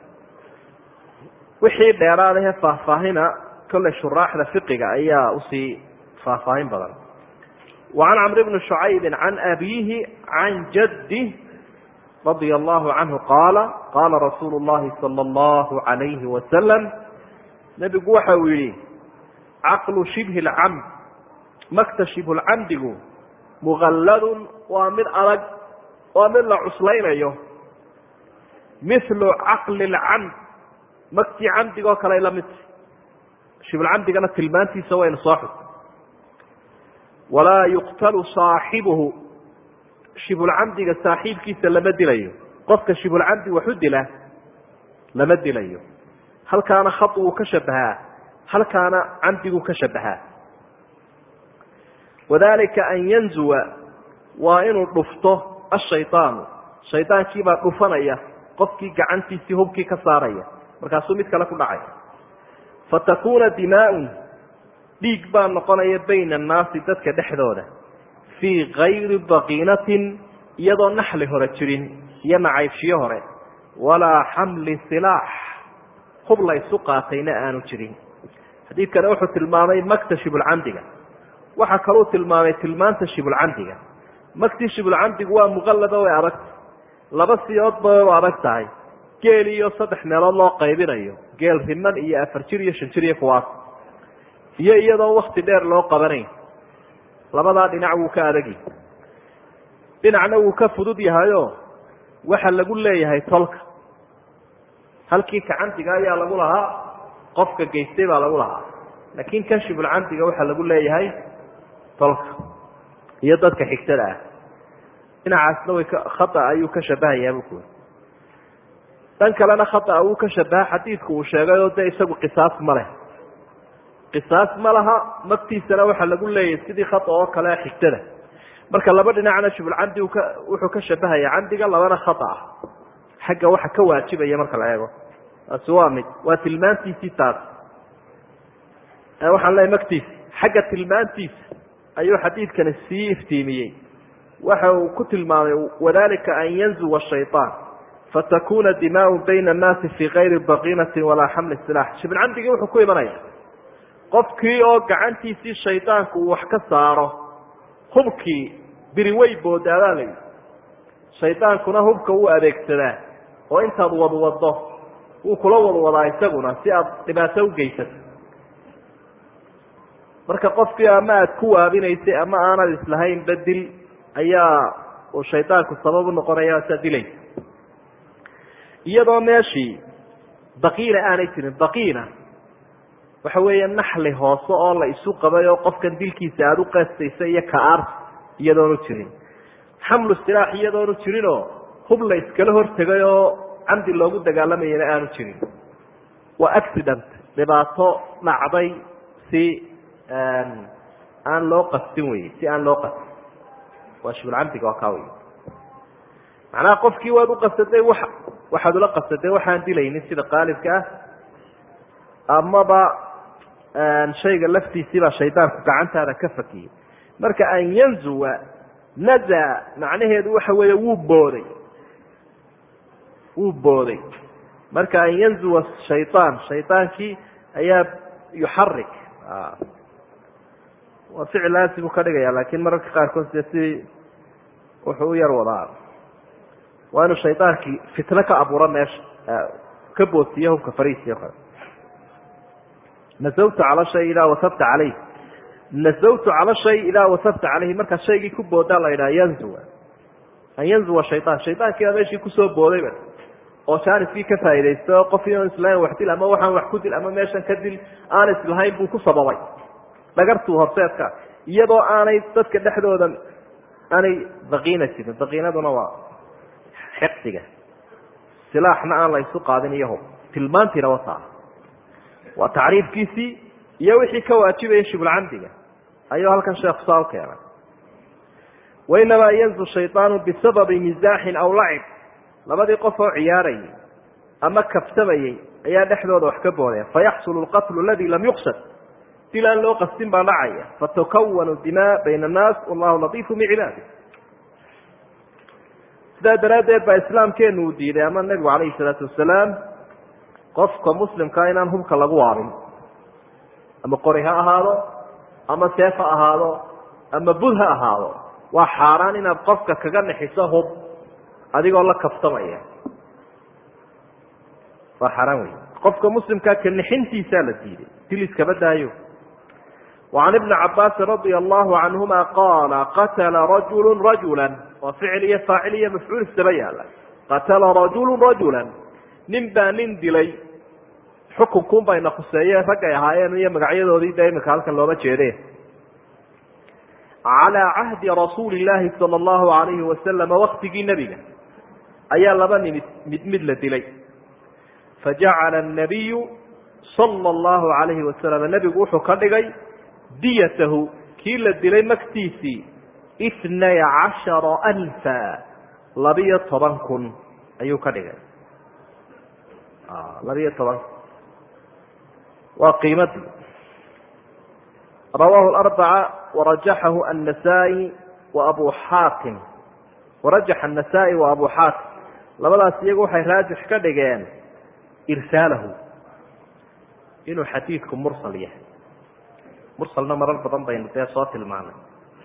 wixii dheeraadahe faahfaahina kolley shuraaxda fiqiga ayaa usii faahfaahin badan. وعan cمr بن شhucayb can abiihi can jadih رضي الله عنه قال قال رsuuل اللhi صلى الله عليه وسلم نبgu waxa uu yihi caqل شبه الcمd magta شhibه الcمdigu مغld waa mid adag waa mid la cuslaynayo مثل caqل الcمd magtii camdigoo kale la mid shibulcamdigana tilmaantiisa waynu soo xus walaa yuqtalu صaaxibuhu shibulcamdiga saaxiibkiisa lama dilayo qofka shibulcamdi waxu dila lama dilayo halkaana khat wuu ka shabahaa halkaana camdiguu ka shabahaa. wadalika an yanzuwa waa inuu dhufto ashayطaanu shaydaankiibaa dhufanaya qofkii gacantiisii hubkii ka saaraya markaasuu mid kale ku dhacay. fatakuna dimaaun dhiig baa noqonaya bayna annaasi dadka dhexdooda fii kayri baqiinatin iyadoo naxli hore jirin iyo nacaybshiyo hore walaa xamli silaax hub la ysu qaatayna aanu jirin. xadiidkana wuxuu tilmaamay magta shibulcamdiga. waxaa kaluu tilmaamay tilmaanta shibulcamdiga. magtii shibulcamdigu waa muqallada way adagta laba siyoodba way adag tahay. geel iyo 3 meelood loo qaybinayo geel riman iyo 4 jir iyo 5 jir iyo kuwaas iyo iyadoo wakti dheer loo qabanayn labadaa dhinac wuu ka adagi dhinacna wuu ka fudud yahayo waxa lagu leeyahay tolka halkii kacantiga ayaa lagu lahaa qofka geystay baa lagu lahaa laakiin kashifulcamdiga waxaa lagu leeyahay tolka iyo dadka xigtada ah dhinacaasna way khata ayuu ka shabahayaa buku dhan kalena khata uu ka shabaha xadiidku uu sheegay oo dee isagu qisaas ma leh qisaas ma laha magtiisana waxaa lagu leeyahay sidii khata oo kale xigtada marka laba dhinacna shibulcamdi wuxuu ka shabahaya camdiga labana khata ah xagga waxa ka waajibaya marka la eego taasi waa mid waa tilmaantiisii taas waxaan leeyahay magtiisa xagga tilmaantiisa ayuu xadiidkani sii iftiimiyey waxa uu ku tilmaamay wadalika an yanzuwa shayطaan fatakuna dimaء bayna الnaasi fii kayri baqiinati walaa xamli silaax shibulcamdigii wuxuu ku imanaya qofkii oo gacantiisii shaydaanku uu wax ka saaro hubkii biri way boodaadaa la yidhi shaydaankuna hubka wuu adeegsadaa oo intaad wadwado wuu kula wadwadaa isaguna si aad dhibaato ugeysato marka qofkii ama aad ku waabinaysay ama aanad islahayn bedil ayaa uu shaydaanku sabab u noqonaya saa dilaysa iyadoo meeshii baqiina aanay jirin baqiina waxa weeye naxli hoose oo la isu qabay oo qofkan dilkiisa aada u qeestaysa iyo ka-aarta iyadoonu jirin xamlu silaax iyadoonu jirinoo hub la iskala hortegay oo camdi loogu dagaalamayana aanu jirin waa accident dhibaato dhacday si aan loo qastin wey si aan loo qastin waa shibulcamdiga waa kaa wey macnaha qofkii waad u qasaday waxaad ula qasaday waxaan dilaynin sida qaalibka ah amaba shayga laftiisiibaa shaydaanku gacantaada ka fakiyey marka an yanzuwa naza macnaheedu waxa weeye wuu booday marka an yanzuwa shayطaan shaydaankii ayaa yuxarik waa ficil laasimu ka dhigaya laakiin mararka qaarkood de si wuxuu u yar wadaa waa inuu shaydaankii fitno ka abuuro meesha ka boosiye hubka fariisiyo kale nazawtu cala shay idaa wasabta caleyh nazawtu cala shay idaa wasabta caleyhi markaa shaygii ku boodaa la yidhaha yanzuwa an yanzuwa shayaan shaydaankiibaa meeshii kusoo boodayba oo jaaniskii ka faa'idaystay oo qof ion islahayn wax dil ama waxaan wax ku dil ama meeshan ka dil aan islahayn buu ku sababay dhagartuu horseedka iyadoo aanay dadka dhexdooda aanay baqiina jirin baqiinaduna waa xiqsiga silaaxna aan la isu qaadin iyaho tilmaantiina wataa waa tacriifkiisii iyo wixii ka waajibaya shibulcamdiga ayuu halkan sheekhu saa u keenay wainamaa yanzu shayطaanu bisababi misaaxin aw lacib labadii qof oo ciyaarayay ama kabtamayey ayaa dhexdooda wax ka boodaya fayaxsulu lqatlu aladi lam yuqsad dil aan loo qastin baa dhacaya fatukawanu dimaa bayna annaas wallahu latiifu bicibaadi sidaa daraaddeed baa islaamkeenu uu diiday ama nebigu calayhi salaatu wasalaam qofka muslimkaa inaan hubka lagu waabin ama qori ha ahaado ama seef ha ahaado ama bud ha ahaado waa xaaraan inaad qofka kaga nixiso hub adigoo la kaftamaya waa xaaraan wey qofka muslimkaa ka nixintiisaa la diiday dil iskaba daayo وعن بن عabاس رضي الله عنهma قال qتل رجل رجuلا waa فicil iyo فاacil iyo مفcuul isdaba yaala qatla رaجuل رaجuلا nin baa nin dilay xukunkun bayna khuseeye raggay ahaayeen iyo magacyadoodii de imika halkan looma jeede عalى cahdi رasuuل اللahi صلى الله عليه وسلم waktigii nebiga ayaa laba nimid mid la dilay faجacala النabiy صلى الله عليه وسلم nebigu wuxuu ka dhigay diyatahu kii la dilay magtiisii 12,000 12,000 ayuu ka dhigay 12 waa qiimadii rawaahu الأربعة warajaxahu النasaaئي وabu xaatim warajaxa النasaaئي وabu xaatim labadaas iyagu waxay raajix ka dhigeen irsaalahu inuu xadiidku mursal yahay mursalna marar badan baynu dee soo tilmaanay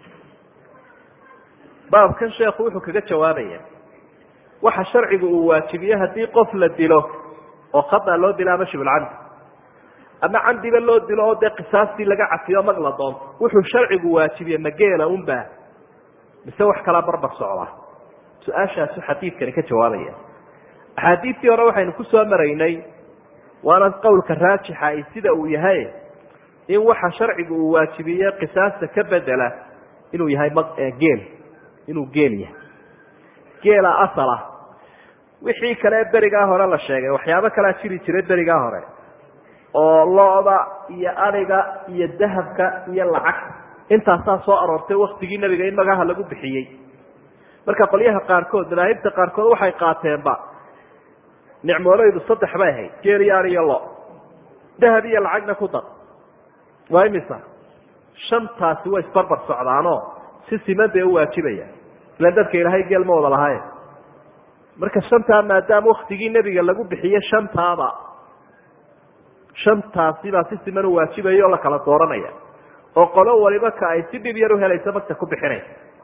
baabkan sheekhu wuxuu kaga jawaabaya waxa sharcigu uu waajibiye haddii qof la dilo oo khata loo dilo ama shibulcamdi ama camdiba loo dilo oo dee qisaastii laga cafiyo mag la doonto wuxuu sharcigu waajibiye mageela unba mise wax kala barbar socda su-aashaasu xadiidkani ka jawaabaya axaadiistii hore waxaynu ku soo maraynay waana qowlka raajixa ay sida uu yahay in waxa sharcigu uu waajibiyey qisaasta ka bedela inuu yahay geel inuu geel yahay geela asala wixii kale berigaa hore la sheegay waxyaabo kalaa jiri jiray berigaa hore oo looda iyo ariga iyo dahabka iyo lacag intaasaa soo aroortay waktigii nebiga in magaha lagu bixiyey marka qolyaha qaarkood madaahibta qaarkood waxay qaateenba nicmoolaydu 3 bay ahayd geel iyo ari iyo lo dahab iyo lacagna ku dar waa imisa 5taasi way isbarbar socdaanoo si siman bay u waajibayaan ilaan dadka ilaahay geel ma wada lahayn marka 5taa maadaama waktigii nebiga lagu bixiyey 5taasi baa si siman u waajibayo oo la kala dooranaya oo qolo waliba ka ay si dhib yar u helayso magta ku bixinaysa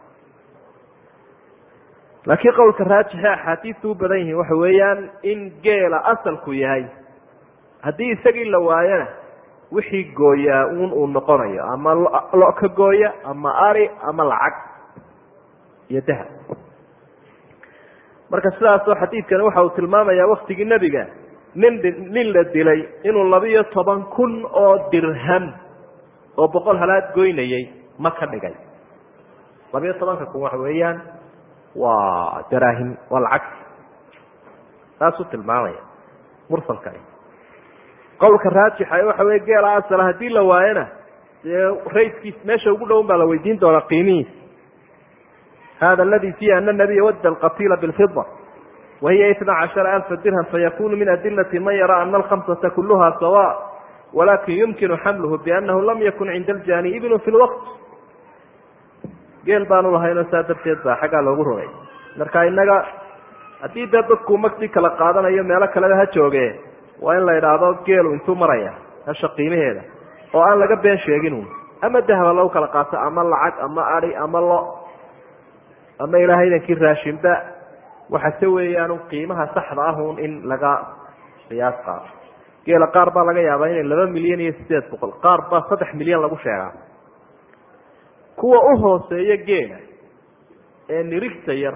laakiin qowlka raajixa axaadiistu u badan yihiin waxa weeyaan in geela asalku yahay haddii isagii la waayana wixii gooyaa uu noqonayo ama lo ka gooya ama ari ama lacag iyo dahab marka sidaasoo xadiidkani waxa uu tilmaamayaa waktigii nebiga nin la dilay inuu 12,000 oo dirham oo 100 halaad goynayay ma ka dhigay 12,000 waxa weeyaan waa daraahim waa lacag taasuu tilmaamaya mursalkani qowlka raajixa waxa weeye geela asala haddii la waayana rayskiis meesha ugu dhown baa la weydiin doonaa qiimihiis hada aladi fiihi ana nabiya wadda alqatiila bilfida wahiya 12,000 dirham fayakunu min adilati man yara ana alkhamsata kuluha sawa walakin yumkinu xamluhu biannahu lam yakun cinda aljani ibnu fi lwaqt geel baanu lahaynoo saa darteed baa xaggaa loogu rogay marka innaga haddii dee dadku magtii kala qaadanayo meelo kaleba ha jooge waa in la idhaahdo geelu intuu maraya hasha qiimaheeda oo aan laga been sheegin ama dahaba lagu kala qaato ama lacag ama ari ama lo ama ilaahaydankii raashinba waxase weeyaan qiimaha saxda ahun in laga qiyaas qaato geela qaar baa laga yaabaa inay 2 milyan iyo 800 qaar baa 3 milyan lagu sheegaa kuwa u hooseeya geela ee nirigta yar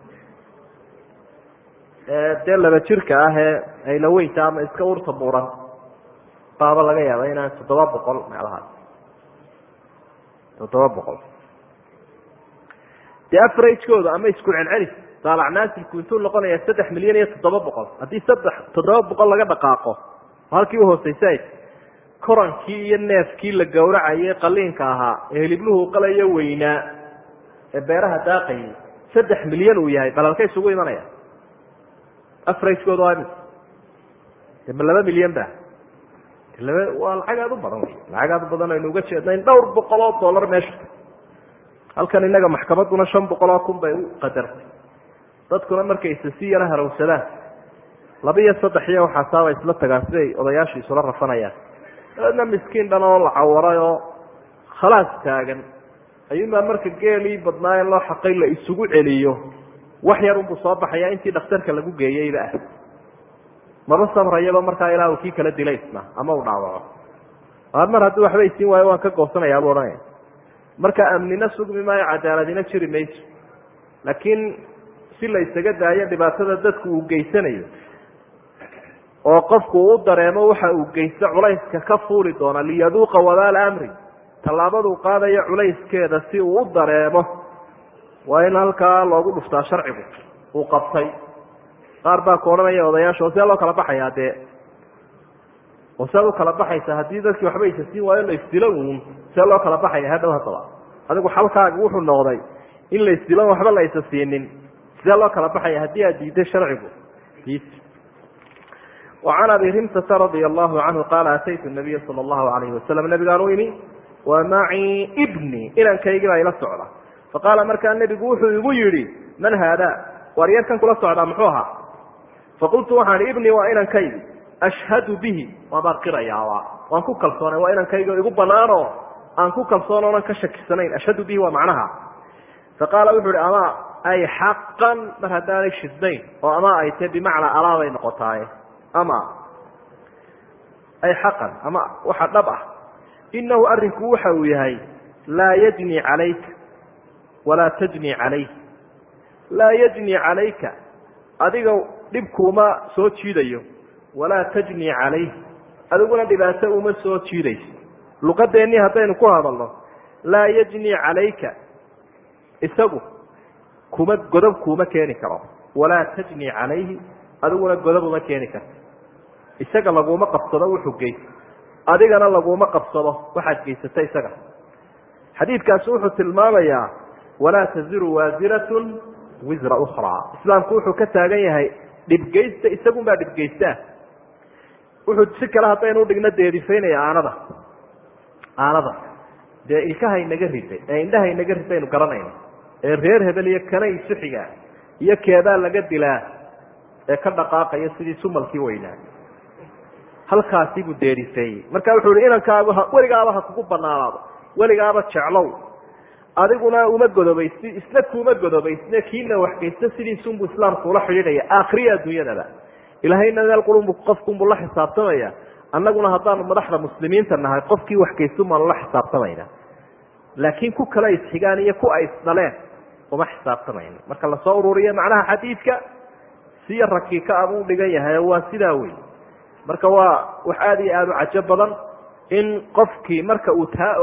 dee 2 jirka ah ee ay la weynta ama iska urta buuran baaba laga yaaba inaan 700 meelahaas 700 dee average-kooda ama isku celcelis daalacnaasilku intuu noqonaya 3 milyan iyo 700 haddii 700 laga dhaqaaqo halkii u hooseysay korankii iyo neefkii la gowracayay qaliinka ahaa ee hilibluhu qalayo weynaa ee beeraha daaqayay 3 milyan uu yahay balalka isugu imanaya average-kooda waa 2 milyan ba waa lacag aad u badan wey lacag aad u badan aynu uga jeednayn dhowr $100 meesha halkan inaga maxkamaduna 500,000 bay u qadartay dadkuna markay si yara harowsadaan 2 iyo 3 iyo waxa saaba isla tagaan siday odayaashu isla rafanayaan dadna miskiin dhan oo la cawaray oo khalaas taagan ayuuna marka geelii badnaa loo xaqay la isugu celiyo wax yar uu soo baxaya intii dhakhtarka lagu geeyay baa maba sabrayaba marka ilaahu kii kala dilaysna ama u dhaawaco mar haddii waxba isiin waayo waan ka goosanayaa buu odhanaya marka amnina sugmi maayo cadaaladina jiri mayso laakiin si la isaga daayo dhibaatada dadku uu geysanayo oo qofku u dareemo waxa uu geysto culayska ka fuuli doona liyaduuqa wadaal amri tallaabadu qaadaya culayskeeda si uu u dareemo waa in halkaa loogu dhuftaa sharcigu uu qabtay qaar baa ku odhanaya odayaasha oo see loo kala baxayaa dee oo sead u kala baxaysa haddii dadkii waxba isa siin waayo la isdilo uun see loo kala baxaya hadhow haddaba adigu xalkaaga wuxuu noqday in la isdilo waxba la isa siinin sidee loo kala baxaya haddii aad diiday sharcigu وعن أبي رمسة رضي الله عنه قال أتيت النبي صلى الله عليه وسلم نبي قالوا إني ومعي ابني إلى كيجرا إلى السعودة فقال مركا النبي يقولي من هذا وريال كان كل السعودة محوها فقلت وحان ابني وإلى كيجي أشهد به وبرقر يا وأنكو كالصونة وإلى كيجي يقول بناره أنكو كالصونة ونكشك سنين أشهد به ومعناها فقال وحول أما أي حقا مرهدان الشدين وأما أي تبي معنى أراضي نقطاي أما أي حقا أما واحد نبع إنه أرنك وحويهي لا يجني عليك walaa tajni calayh laa yajni calayka adiga dhibkuuma soo jiidayo walaa tajni calayh adiguna dhibaato uma soo jiidayso luqadeennii haddaynu ku hadalno laa yajni calayka isagu godob kuuma keeni karo walaa tajni calayhi adiguna godob uma keeni karto isaga laguma qabsado wuxuu geysto adigana laguma qabsado waxaad geysatay isaga xadiidkaasi wuxuu tilmaamayaa walaa taziru waasiratun wisra ukhraa islaamku wuxuu ka taagan yahay dhibgeysta isagunbaa dhibgeystaa wuxuu si kale haddaynu udhigno deedifaynaya aanada dee ilkaha inaga riday ee indhaha inaga ridaynu garanayno ee reer hebel iyo kana isu xigaa iyo keebaa laga dilaa ee ka dhaqaaqaya sidii sumalkii weynaa halkaasi buu deedifeeyey marka wuxuu ihi inankaagu weligaaba ha kugu banaanaado weligaaba jeclow adiguna uma godobaysi isna kuma godobaysne kiina waxgeysta sidiisunbuu islaamku ula xidhiidhaya aakhiriya adduunyadaba ilaahayna meel qurunbu qofkunbuu la xisaabtamaya annaguna haddaanu madaxda muslimiinta nahay qofkii waxgeystu maanu la xisaabtamayna laakiin ku kale isxigaan iyo ku ay isdhaleen uma xisaabtamayno marka lasoo ururiyo macnaha xadiidka siya rakiika abuu dhigan yahay waa sidaa wey marka waa wax aada iyo aada u cajo badan in qofkii markuu taa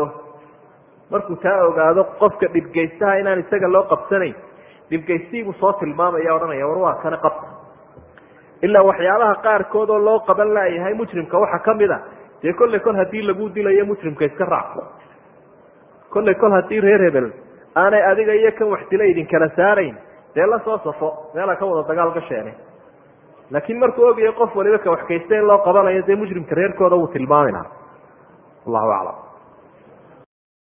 ogaado qofka dhibgeystaha inaan isaga loo qabsanayn dhibgeystiibuu soo tilmaamaya odhanaya war waa kana qabta ilaa waxyaabaha qaarkood oo loo qaban laayahay mujrimka waxaa kamid a dee kolley kol haddii lagu dilayo mujrimka iska raacso kolley kol haddii reer hebel aanay adiga iyo kan wax dila idinkala saarayn dee la soo safo meela ka wada dagaal gasheene laakiin markuu ogayo qof waliba ka waxgeysta in loo qabanayo dee mujrimka reerkooda wuu tilmaami lahaa wallahu aclam